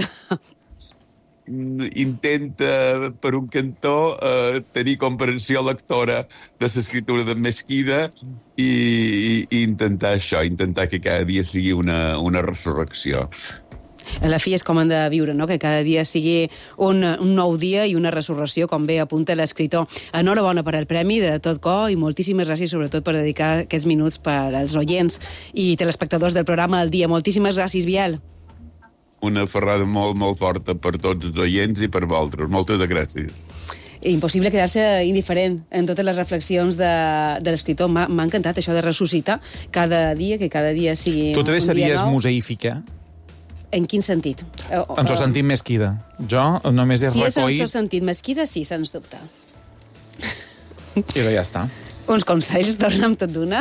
O: Intenta, per un cantó, eh, tenir comprensió lectora de l'escriptura de Mesquida i, i, i intentar això, intentar que cada dia sigui una, una resurrecció.
A: A la fi és com han de viure, no? Que cada dia sigui un, un nou dia i una resurrecció, com bé apunta l'escriptor. Enhorabona per al premi de tot cor i moltíssimes gràcies, sobretot, per dedicar aquests minuts per als oients i telespectadors del programa del dia. Moltíssimes gràcies, Biel.
O: Una ferrada molt, molt forta per tots els oients i per vosaltres. Moltes gràcies.
A: Impossible quedar-se indiferent en totes les reflexions de, de l'escriptor. M'ha encantat això de ressuscitar cada dia, que cada dia sigui
F: tu te
A: un dia
F: deixaries
A: nou.
F: museificar?
A: En quin sentit?
F: En so sentit Mesquida. Jo només he
A: si
F: recollit...
A: Si és en so sentit Mesquida, sí, sens dubte.
F: I ja està.
A: Uns consells, torna amb tot d'una.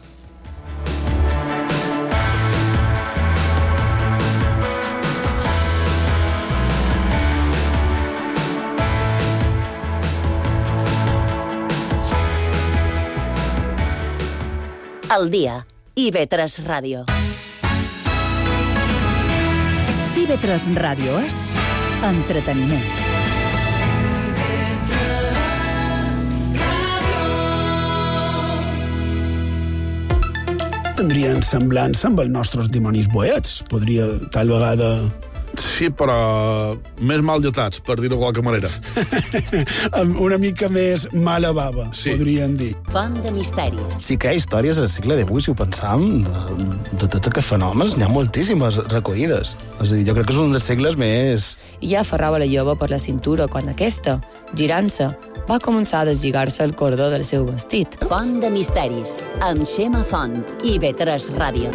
D: El dia. I ve tres Ràdio.
H: I ve tres Ràdio és entreteniment.
P: Tindrien semblança amb els nostres dimonis boets. Podria, tal vegada...
Q: Sí, però més mal lletats, per dir-ho de qualque manera.
P: Una mica més mala bava, sí. Podríem dir.
D: Font de misteris.
R: Sí que hi ha històries al segle divuit, si ho pensam, de, de tot aquests fenòmens, n'hi ha moltíssimes recollides. És a dir, jo crec que és un dels segles més...
S: I ja aferrava la jove per la cintura quan aquesta, girant-se, va començar a deslligar-se el cordó del seu vestit.
D: Font de misteris, amb Xema Font i ve tres Ràdio.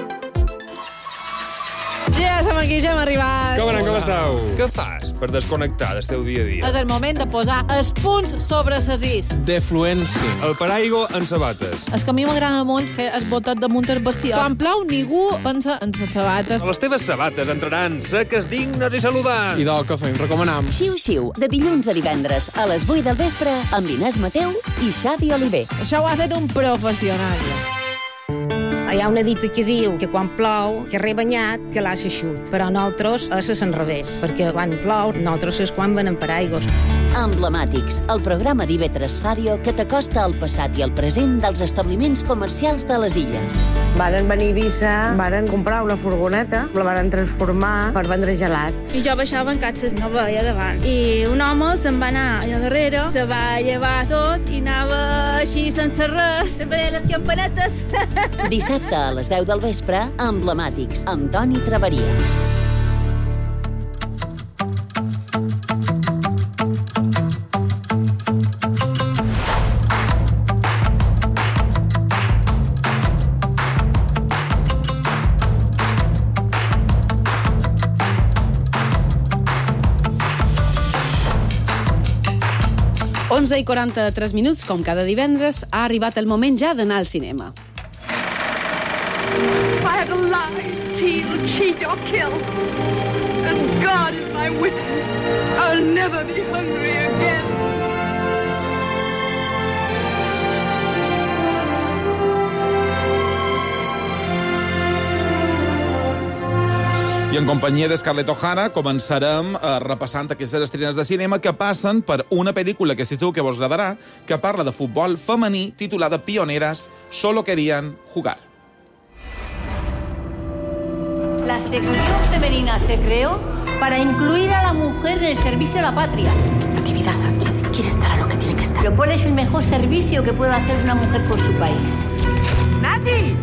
A: Ja som aquí, ja hem arribat.
T: Com anem, com esteu? Què fas per desconnectar del teu dia a dia?
U: És el moment de posar els punts sobre ses is.
T: Defluència. El paraigua en sabates.
U: És que a mi m'agrada molt fer el botet damunt el bestiar. Quan plou, ningú pensa en les sabates.
T: Les teves sabates entraran seques, dignes i saludants.
V: I del que fem, recomanam.
D: Xiu-xiu, de dilluns a divendres, a les vuit del vespre, amb Inés Mateu i Xavi Oliver.
U: Això ho ha fet un professional.
J: Hi ha una dita que diu que quan plou, que re banyat, que l'ha eixut. Però nosaltres és a l'enrevés, perquè quan plou, nosaltres és quan venem paraigües.
D: Emblemàtics, el programa d'I V tres Ràdio que t'acosta al passat i al present dels establiments comercials de les illes.
K: Varen venir a Eivissa, varen comprar una furgoneta, la varen transformar per vendre gelats.
L: I jo baixava en catxes, no veia davant. I un home se'n va anar allà darrere, se va llevar tot i anava així sense res, se veia les campanetes.
D: Dissabte a les deu del vespre, Emblemàtics, amb Toni Traveria.
A: onze i quaranta-tres minuts, com cada divendres, ha arribat el moment ja d'anar al cinema.
E: I had to lie, steal, cheat or kill. And God is my witness. I'll never be hungry again.
F: I en companyia de Scarlett O'Hara començarem eh, repassant aquestes estrenes de cinema que passen per una pel·lícula que estic segur que vos agradarà, que parla de futbol femení, titulada Pioneras, solo querían jugar.
V: La sección femenina se creó para incluir a la mujer en el servicio de la patria. Natividad Sánchez quiere estar a lo que tiene que estar. Pero ¿cuál es el mejor servicio que puede hacer una mujer por su país? ¡Nati!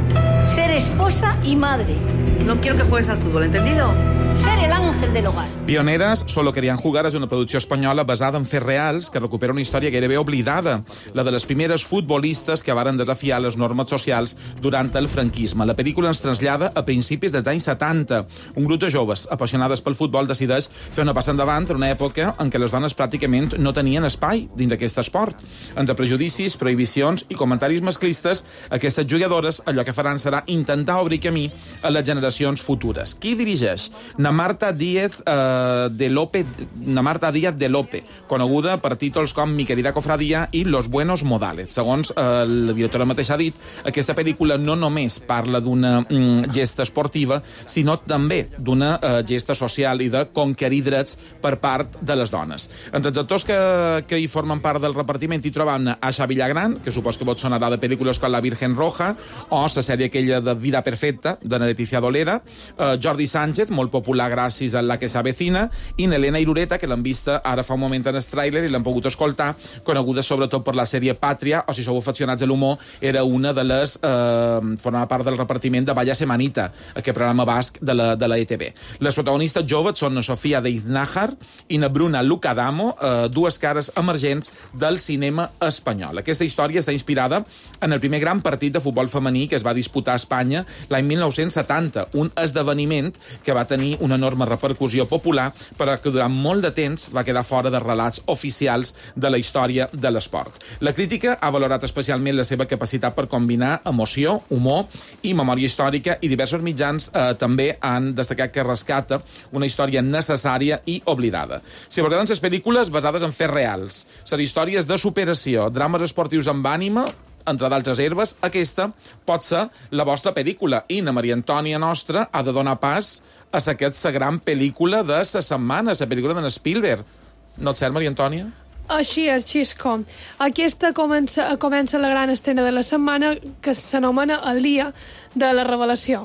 V: Ser esposa y madre. No quiero que juegues al fútbol, ¿entendido? Ser el ángel del hogar.
F: Pioneras, solo querían jugar és una producció espanyola basada en fets reals que recupera una història gairebé oblidada, la de les primeres futbolistes que varen desafiar les normes socials durant el franquisme. La pel·lícula ens trasllada a principis dels anys setanta. Un grup de joves apassionades pel futbol decideix fer una passa endavant en una època en què les dones pràcticament no tenien espai dins aquest esport. Entre prejudicis, prohibicions i comentaris masclistes, aquestes jugadores allò que faran serà intentar obrir camí a les generacions futures. Qui dirigeix? Na Marta Díaz eh, de Lope, na Marta Díaz de Lope, coneguda per títols com Mi querida cofradia i Los buenos modales. Segons eh, la directora mateixa ha dit, aquesta pel·lícula no només parla d'una mm, gesta esportiva, sinó també d'una eh, gesta social i de conquerir drets per part de les dones. Entre els actors que, que hi formen part del repartiment hi trobam Asha Villagran, que supos que vos sonarà de pel·lícules com La Virgen Roja, o la sèrie aquella de Vida Perfecta, de Leticia Dolera, eh, Jordi Sánchez, molt popular gràcies a La que s'avecina, i Nelena Irureta, que l'han vista ara fa un moment en el tràiler i l'han pogut escoltar, coneguda sobretot per la sèrie Pàtria, o si sou aficionats a l'humor, era una de les... Eh, formava part del repartiment de Vaya Semanita, aquest programa basc de la, de la E T V. Les protagonistes joves són na Sofia de Iznájar i na Bruna Lucadamo, eh, dues cares emergents del cinema espanyol. Aquesta història està inspirada en el primer gran partit de futbol femení que es va disputar a Espanya l'any mil nou-cents setanta, un esdeveniment que va tenir una enorme repercussió popular, però que durant molt de temps va quedar fora de relats oficials de la història de l'esport. La crítica ha valorat especialment la seva capacitat per combinar emoció, humor i memòria històrica, i diversos mitjans eh, també han destacat que rescata una història necessària i oblidada. Si abordaven les pel·lícules basades en fets reals, les històries de superació, drames esportius amb ànima, entre d'altres herbes, aquesta pot ser la vostra pel·lícula, i na Maria Antònia nostra ha de donar pas a aquesta gran pel·lícula de la setmana, la pel·lícula d'en Spielberg. No et cert, Maria Antònia?
W: Així, així és com. Aquesta comença, comença la gran estrena de la setmana, que s'anomena El dia de la revelació.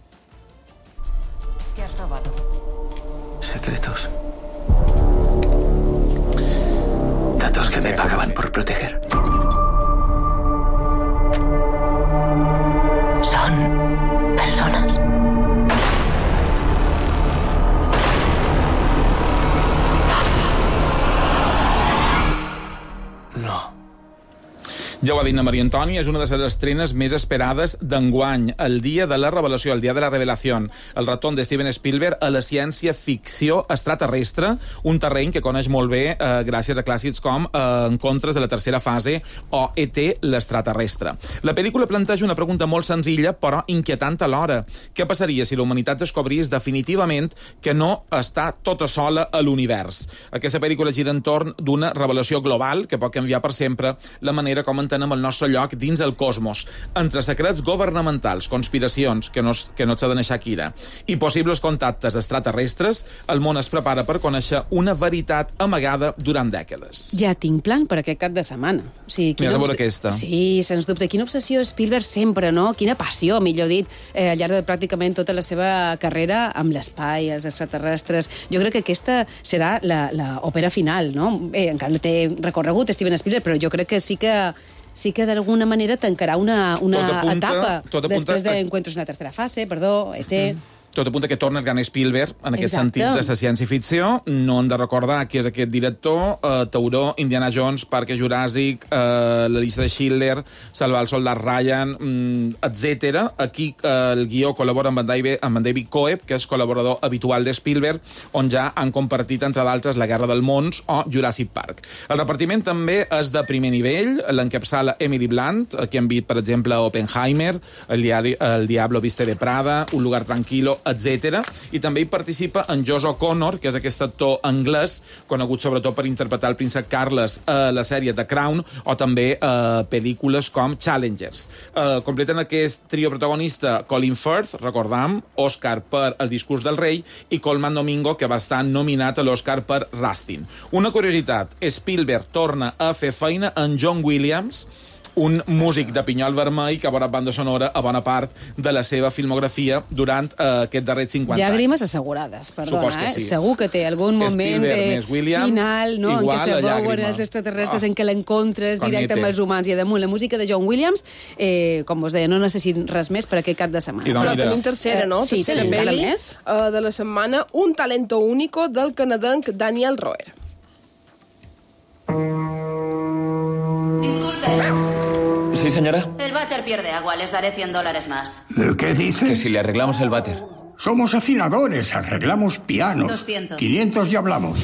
V: ¿Qué has robado?
X: Secretos. Datos que me pagaban por proteger.
V: Son personas.
X: No.
F: Ja ho ha dit na Maria Antònia, és una de les estrenes més esperades d'enguany. El dia de la revelació, el dia de la revelació. El retorn de Steven Spielberg a la ciència-ficció extraterrestre, un terreny que coneix molt bé eh, gràcies a clàssics com eh, Encontres de la tercera fase o E T l'extraterrestre. La pel·lícula planteja una pregunta molt senzilla, però inquietant alhora. Què passaria si la humanitat descobrís definitivament que no està tota sola a l'univers? Aquesta pel·lícula gira entorn d'una revelació global que pot canviar per sempre la manera com entenem entenem el nostre lloc dins el cosmos, entre secrets governamentals, conspiracions, que no, que no s'ha de Shakira, i possibles contactes extraterrestres, el món es prepara per conèixer una veritat amagada durant dècades.
A: Ja tinc plan per aquest cap de setmana. O sigui,
F: M'hi has de veure aquesta.
A: Sí, sens dubte. Quina obsessió Spielberg sempre, no? Quina passió, millor dit, eh, al llarg de pràcticament tota la seva carrera amb l'espai, els extraterrestres. Jo crec que aquesta serà l'òpera final, no? Eh, encara té recorregut Steven Spielberg, però jo crec que sí que sí que d'alguna manera tancarà una, una
F: tot apunta,
A: etapa
F: tot apunta
A: després d'Encuentros en la tercera fase, perdó, E T... Mm.
F: Tot apunta que torna el gran Spielberg, en aquest
A: Exacte.
F: sentit de la ciència-ficció. No hem de recordar qui és aquest director, eh, Tauró, Indiana Jones, Parque Juràssic, eh, la llista de Schindler, Salvar el soldat Ryan, mm, etcètera. Aquí eh, el guió col·labora amb en, David, amb en David Coeb, que és col·laborador habitual de Spielberg, on ja han compartit, entre d'altres, La Guerra dels Mons o Jurassic Park. El repartiment també és de primer nivell, l'encapçala Emily Blunt, aquí hem vist, per exemple, Oppenheimer, El, diari, el Diablo Viste de Prada, Un lugar tranquilo, etcètera. I també hi participa en Josh O'Connor, que és aquest actor anglès, conegut sobretot per interpretar el príncep Carles a la sèrie The Crown, o també a pel·lícules com Challengers. Uh, completen aquest trio protagonista Colin Firth, recordam, Òscar per El discurs del rei, i Colman Domingo, que va estar nominat a l'Òscar per Rustin. Una curiositat, Spielberg torna a fer feina en John Williams, un músic de pinyol vermell que ha veurà banda sonora a bona part de la seva filmografia durant eh, aquest darrer cinquanta anys.
A: Llàgrimes assegurades, perdona,
F: Supos que
A: eh?
F: sí.
A: Segur que té algun moment
F: Spielberg
A: de
F: més Williams,
A: final, no? En
F: igual
A: què se
F: la
A: veuen
F: llàgrima.
A: els extraterrestres,
F: Ah.
A: en què l'encontres
F: Con
A: directe
F: Niete.
A: amb els humans, i damunt la música de John Williams, eh, com vos deia, no necessit res més per aquest cap de setmana.
F: I doncs,
G: Però
F: mira.
G: tenim tercera, no?
A: Eh, sí,
G: tercera
A: tenim
G: pel·li
A: encara més.
G: uh, de la setmana, Un talento único del canadenc Daniel Roer.
B: Sí, señora.
C: El váter pierde agua, les daré cien dólares más.
B: ¿Qué dice? Que si le arreglamos el váter.
I: Somos afinadores, arreglamos pianos.
C: doscientos.
I: quinientos y hablamos.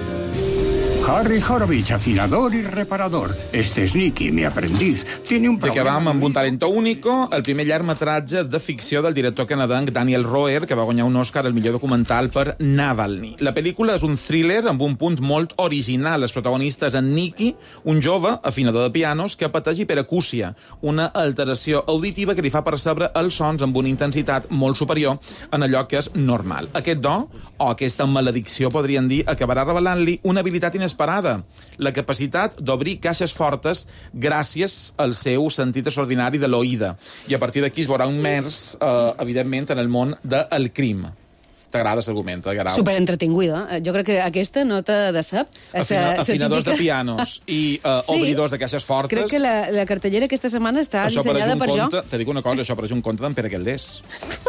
I: Harry Horowitz, afinador y reparador. Este es Nicky, mi aprendiz. Tiene un
F: I que
I: problema.
F: vam amb Un talento único, el primer llargmetratge de ficció del director canadenc Daniel Roer, que va guanyar un Òscar al millor documental per Navalny. La pel·lícula és un thriller amb un punt molt original. Els protagonistes en Nicky, un jove afinador de pianos que pateix hiperacúsia, una alteració auditiva que li fa percebre els sons amb una intensitat molt superior en allò que és normal. Aquest do, o aquesta maledicció, podríem dir, acabarà revelant-li una habilitat inesperada, la capacitat d'obrir caixes fortes gràcies al seu sentit extraordinari de l'oïda. I a partir d'aquí es veurà un mers, eh, evidentment, en el món del crim. T'agrada l'argument, eh, Guerau?
A: Superentretinguda. Jo crec que aquesta no te decep.
F: Afina,
A: Esa-
F: afinadors
A: típica-
F: de pianos i uh,
A: Sí.
F: obridors de caixes fortes.
A: Crec que la, la cartellera aquesta setmana està
F: Això pareix
A: dissenyada
F: un
A: per
F: conte,
A: jo.
F: te dic una cosa, això pareix un conte d'en Pere Caldés.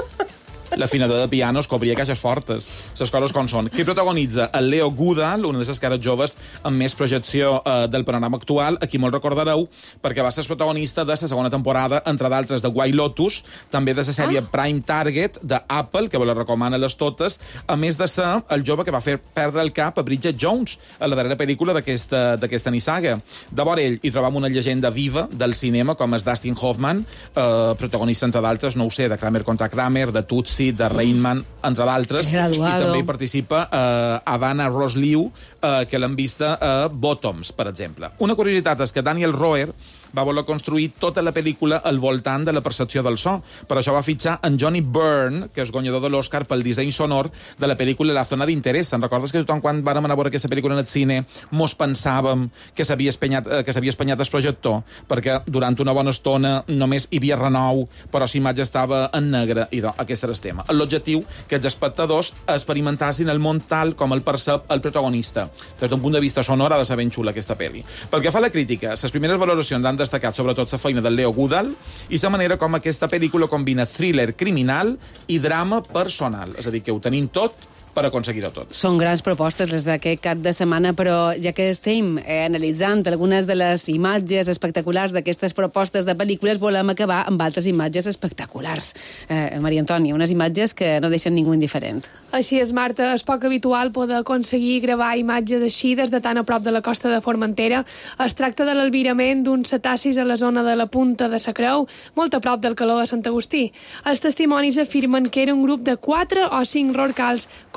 F: L'afinador de pianos cobria caixes fortes. Les coses com són. Qui protagonitza? El Leo Goodall, una de les cares joves amb més projecció eh, del panorama actual, a qui molt recordareu, perquè va ser protagonista de la segona temporada, entre d'altres, de White Lotus, també de la sèrie ah. Prime Target, d'Apple, que vos la recomana les totes, a més de ser el jove que va fer perdre el cap a Bridget Jones, a la darrera pel·lícula d'aquesta d'aquesta nissaga. De vora ell hi trobam una llegenda viva del cinema, com és Dustin Hoffman, eh, protagonista, entre d'altres, no ho sé, de Kramer contra Kramer, de Tootsie, de Rain Man, entre d'altres. I també hi participa eh, Adana Ross Liu, eh, que l'hem vista a Bottoms, per exemple. Una curiositat és que Daniel Roer va voler construir tota la pel·lícula al voltant de la percepció del so. Per això va fitxar en Johnny Byrne, que és guanyador de l'Oscar pel disseny sonor de la pel·lícula La zona d'interès. Te'n recordes que tothom, quan vàrem anar a veure aquesta pel·lícula en el cine, mos pensàvem que s'havia espanyat, eh, que s'havia espanyat el projector, perquè durant una bona estona només hi havia renou, però la imatge estava en negre, i doncs, aquest era el tema. L'objectiu que els espectadors experimentassin el món tal com el percep el protagonista. Des d'un punt de vista sonor ha de ser ben xula aquesta pel·li. Pel que fa a la crítica, les primeres valoracions han destacat sobretot la feina del Leo Goodall i la manera com aquesta pel·lícula combina thriller criminal i drama personal. És a dir, que ho tenim tot per aconseguir-ho tot.
A: Són grans propostes les d'aquest cap de setmana, però ja que estem eh, analitzant algunes de les imatges espectaculars d'aquestes propostes de pel·lícules, volem acabar amb altres imatges espectaculars. Eh, Maria Antònia, unes imatges que no deixen ningú indiferent.
W: Així és, Marta, és poc habitual poder aconseguir gravar imatges així des de tan a prop de la costa de Formentera. Es tracta de l'albirament d'uns cetacis a la zona de la Punta de sa Creu, molt a prop del Caló de Sant Agustí. Els testimonis afirmen que era un grup de quatre o cinc rorcals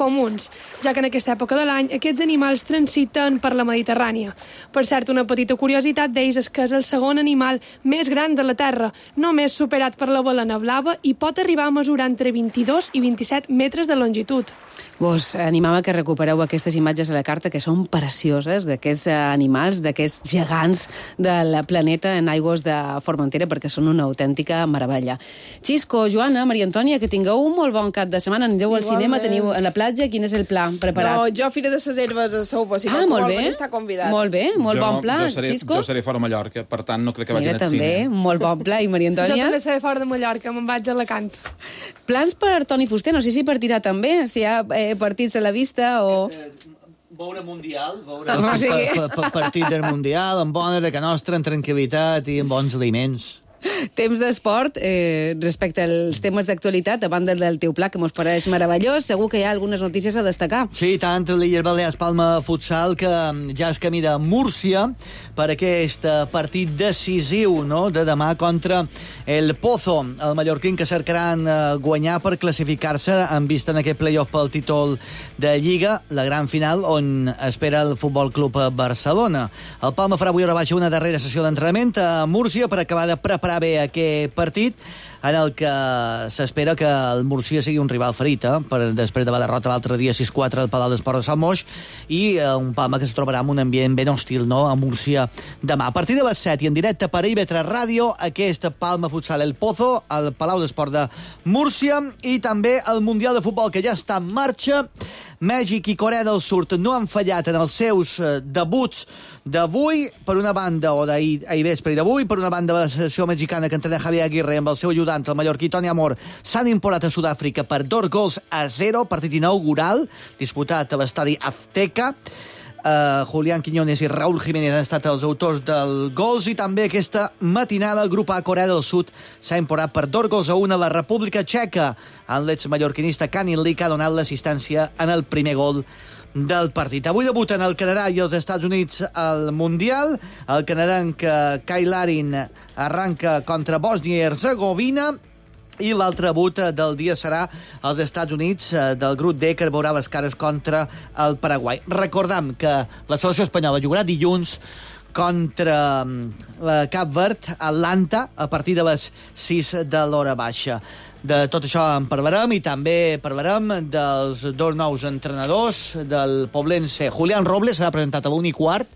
W: comuns, ja que en aquesta època de l'any aquests animals transiten per la Mediterrània. Per cert, una petita curiositat d'ells és que és el segon animal més gran de la Terra, només superat per la balena blava, i pot arribar a mesurar entre vint-i-dos i vint-i-set metres de longitud.
A: Vos animam a que recupereu aquestes imatges a la carta, que són precioses, d'aquests animals, d'aquests gegants del planeta en aigües de Formentera, perquè són una autèntica meravella. Xisco, Joana, Maria Antònia, que tingueu un molt bon cap de setmana. Anireu al
G: Igualment.
A: cinema, teniu a la platja, quin és el pla preparat?
G: No, jo Fira de ses Herbes a Soufa, si
A: ah,
G: no
A: molt
G: vol
A: bé.
G: venir està convidat.
A: Molt bé, molt
F: jo,
A: bon pla,
F: jo seré,
A: Xisco.
F: Jo seré fora a Mallorca, per tant no crec que vagin
A: Mira,
F: al
A: també,
F: cine.
A: molt bon pla. I Maria Antònia?
W: Jo també seré fora de Mallorca, me'n vaig a Alacant.
A: Plans per Toni Fuster, no sé si partirà també, si hi ha eh, partits a la vista o...
H: Veure Mundial, veure
A: Ah,
H: el
A: sí.
H: pa, pa, pa, partit del Mundial, amb bona hora que nostra, amb tranquil·litat i amb bons aliments.
A: Temps d'esport, eh, respecte als temes d'actualitat, a banda del teu pla, que mos pareix meravellós, segur que hi ha algunes notícies a destacar.
H: Sí, tant l'Illes Balears Palma Futsal, que ja es camí de Múrcia per aquest partit decisiu, no?, de demà contra el Pozo, el mallorquín, que cercaran guanyar per classificar-se en vista en aquest play-off pel títol de Lliga, la gran final on espera el Futbol Club Barcelona. El Palma farà avui hora baixa una darrera sessió d'entrenament a Múrcia per acabar de preparar bé aquest partit, en el que s'espera que el Múrcia sigui un rival ferit, eh? per, després de la derrota l'altre dia sis quatre al Palau d'Esport de Sant Moix, i eh, un Palma que es trobarà en un ambient ben hostil, no?, a Múrcia demà. A partir de les set i en directe per I V tres Ràdio, aquest Palma Futsal El Pozo, al Palau d'Esport de Múrcia, i també el Mundial de Futbol, que ja està en marxa. Mèxic i Corea del Sud no han fallat en els seus eh, debuts d'avui, per una banda, o d'ahir ahir vespre i d'avui, per una banda la selecció mexicana que entrena Javier Aguirre amb el seu ajudant, el mallorquí Toni Amor, s'han importat a Sud-àfrica per dos gols a zero, partit inaugural, disputat a l'estadi Azteca. Uh, Julián Quiñones i Raúl Jiménez han estat els autors dels gols, i també aquesta matinada el grup A Corea del Sud s'ha imposat per dos gols a una a la República Txeca, en l'ex-mallorquinista Kani Lee, que ha donat l'assistència en el primer gol del partit. Avui debuten el Canadà i els Estats Units al Mundial. El canadenc Kyle Larin arranca contra Bòsnia i Herzegovina, i l'altre debut del dia serà als Estats Units del grup D, que veurà les cares contra el Paraguai. Recordam que la selecció espanyola jugarà dilluns contra la Cap Verd, Atlanta, a partir de les sis de l'hora baixa. De tot això en parlarem, i també parlarem dels dos nous entrenadors del Poblense. Julián Robles serà presentat a l'una i quart,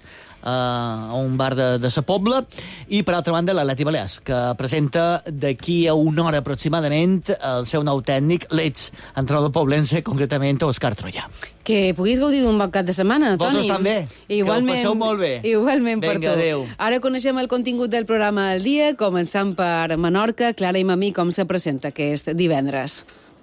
H: a un bar de, de sa Pobla, i per altra banda l'Atleti Balears, que presenta d'aquí a una hora aproximadament el seu nou tècnic, l'ex-entrenador poblense, concretament Òscar Troyà.
A: Que puguis gaudir d'un bon cap de setmana, Toni.
H: Vosaltres també,
A: igualment,
H: que ho passeu molt bé.
A: Igualment per
H: Vinga,
A: tu.
H: adéu.
A: Ara coneixem el contingut del programa del dia, començant per Menorca. Clara i Mamí, com se presenta aquest divendres?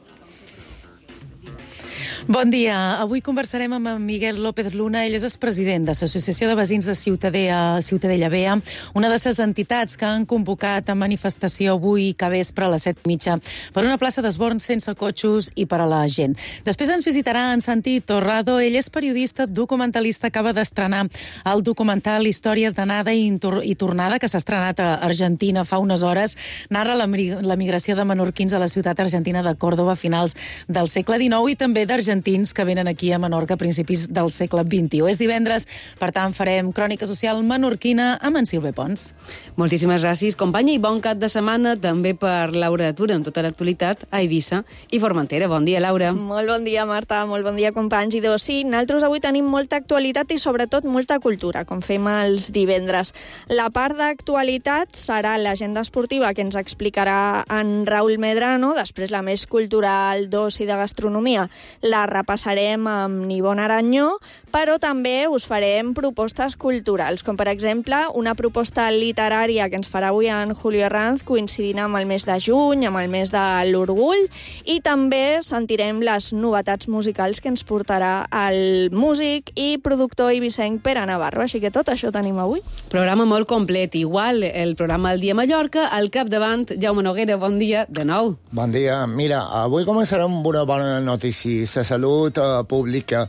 M: Bon dia. Avui conversarem amb en Miguel López Luna. Ell és el president de l'Associació de Veïns de Ciutadella, Ciutadella Vea, una de les entitats que han convocat a manifestació avui que vespre a les set i mitja per una plaça d'esborn sense cotxos i per a la gent. Després ens visitarà en Santi Torrado. Ell és periodista, documentalista, acaba d'estrenar el documental Històries d'anada i, i tornada, que s'ha estrenat a Argentina fa unes hores. Narra la, la migració de menorquins a la ciutat argentina de Còrdoba a finals del segle dinou, i també d'argentins que venen aquí a Menorca a principis del segle vint-i-u. És divendres, per tant farem crònica social menorquina amb en Silve Pons.
A: Moltíssimes gràcies, companya, i bon cap de setmana també per Laura Tura, amb tota l'actualitat a Eivissa i Formentera. Bon dia, Laura.
N: Molt bon dia, Marta, molt bon dia, companys. I doncs sí, nosaltres avui tenim molta actualitat i sobretot molta cultura, com fem els divendres. La part d'actualitat serà l'agenda esportiva, que ens explicarà en Raúl Medrano, després la més cultural, d'oci i de gastronomia, la repassarem amb Nivon Aranyó, però també us farem propostes culturals, com per exemple una proposta literària que ens farà avui en Julio Herranz, coincidint amb el mes de juny, amb el mes de l'Orgull, i també sentirem les novetats musicals que ens portarà el músic i productor eivissenc Pere Navarro. Així que tot això tenim avui.
A: Programa molt complet, igual el programa El Dia Mallorca, al capdavant Jaume Noguera. Bon dia de nou.
O: Bon dia. Mira, avui començarem amb una bona notícia. La salut uh, pública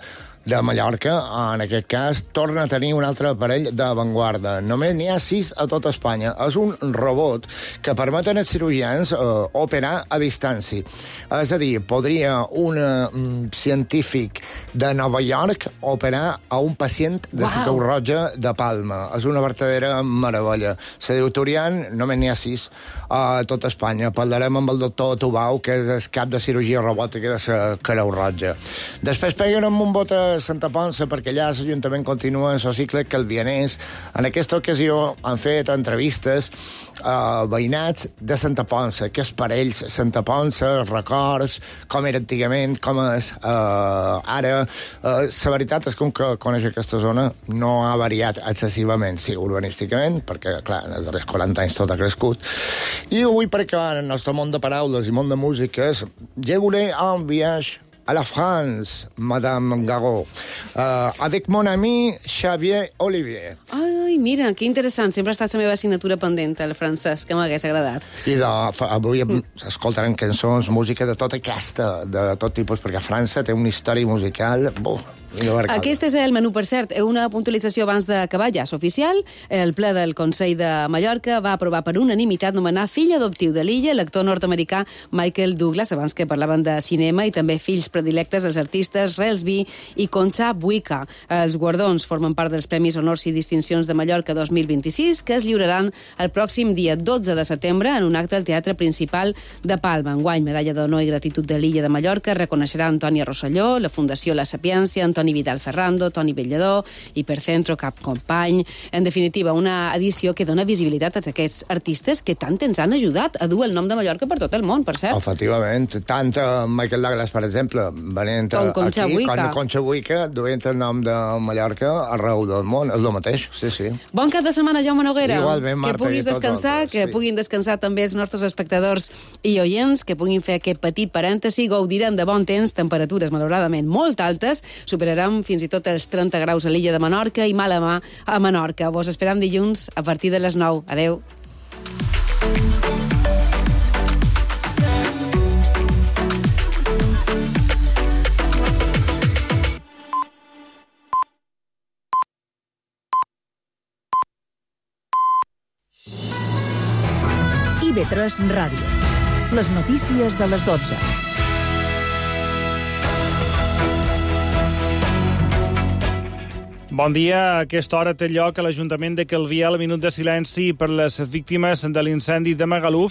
O: de Mallorca, en aquest cas, torna a tenir un altre aparell d'avantguarda. Només n'hi ha sis a tot Espanya. És un robot que permeten als cirurgians eh, operar a distància. És a dir, podria un mm, científic de Nova York operar a un pacient de la Creu Roja de Palma. És una vertadera meravella. Se diu Turian, només n'hi ha sis a tot Espanya. Parlarem amb el doctor Tubau, que és el cap de cirurgia robòtica de la Creu Roja. Després peguen un vot a Santa Ponça, perquè allà l'Ajuntament continua en el cicle calvianès. En aquesta ocasió han fet entrevistes a veïnats de Santa Ponça, que és per ells Santa Ponça, els records, com era antigament, com és uh, ara. Uh, la veritat és que com que coneix aquesta zona no ha variat excessivament, sí, urbanísticament, perquè, clar, en els darrers quaranta anys tot ha crescut. I avui, per acabar el nostre món de paraules i món de músiques, je voulais un viatge à la France, Madame Garot, uh, avec mon ami Xavier Olivier.
A: Ai, mira, que interessant. Sempre ha estat la meva assignatura pendent, el francès, que m'hagués agradat.
O: I de, avui escoltarem cançons, música de tota aquesta, de tot tipus, perquè França té una història musical... Buh,
A: aquest és el menú, per cert. Una puntualització abans d'acabar, ja és oficial. El ple del Consell de Mallorca va aprovar per unanimitat nomenar fill adoptiu de l'illa l'actor nord-americà Michael Douglas, abans que parlaven de cinema, i també fills predilectes dels artistes Relsby i Concha Buica. Els guardons formen part dels Premis Honors i Distincions de Mallorca dos mil vint-i-sis, que es lliuraran el pròxim dia dotze de setembre en un acte al Teatre Principal de Palma. Enguany, medalla d'honor i gratitud de l'illa de Mallorca reconeixerà Antònia Rosselló, la Fundació La Sapiència, Antoni Vidal Ferrando, Toni Bellador, Hipercentro, Cap Company. En definitiva, una edició que dona visibilitat a aquests artistes que tant ens han ajudat a dur el nom de Mallorca per tot el món, per cert.
O: Efectivament. Tant uh, Michael Douglas, per exemple, venint
A: Com Concha
O: aquí,
A: Buica.
O: com Concha Buica, duent el nom de Mallorca arreu del món. És el mateix, sí, sí.
A: Bon cap de setmana, Jaume Noguera.
O: Igualment, Marta,
A: que puguis descansar,
O: tot,
A: que
O: sí.
A: puguin descansar també els nostres espectadors i oients, que puguin fer aquest petit parèntesi, gaudiran de bon temps, temperatures malauradament molt altes, superarem fins i tot els trenta graus a l'illa de Menorca i mala mà a Menorca. Vos esperam dilluns a partir de les nou. Adeu.
P: I V tres Ràdio. Les notícies de les dotze.
Q: Bon dia. A aquesta hora té lloc a l'Ajuntament de Calvià el minut de silenci per les víctimes de l'incendi de Magaluf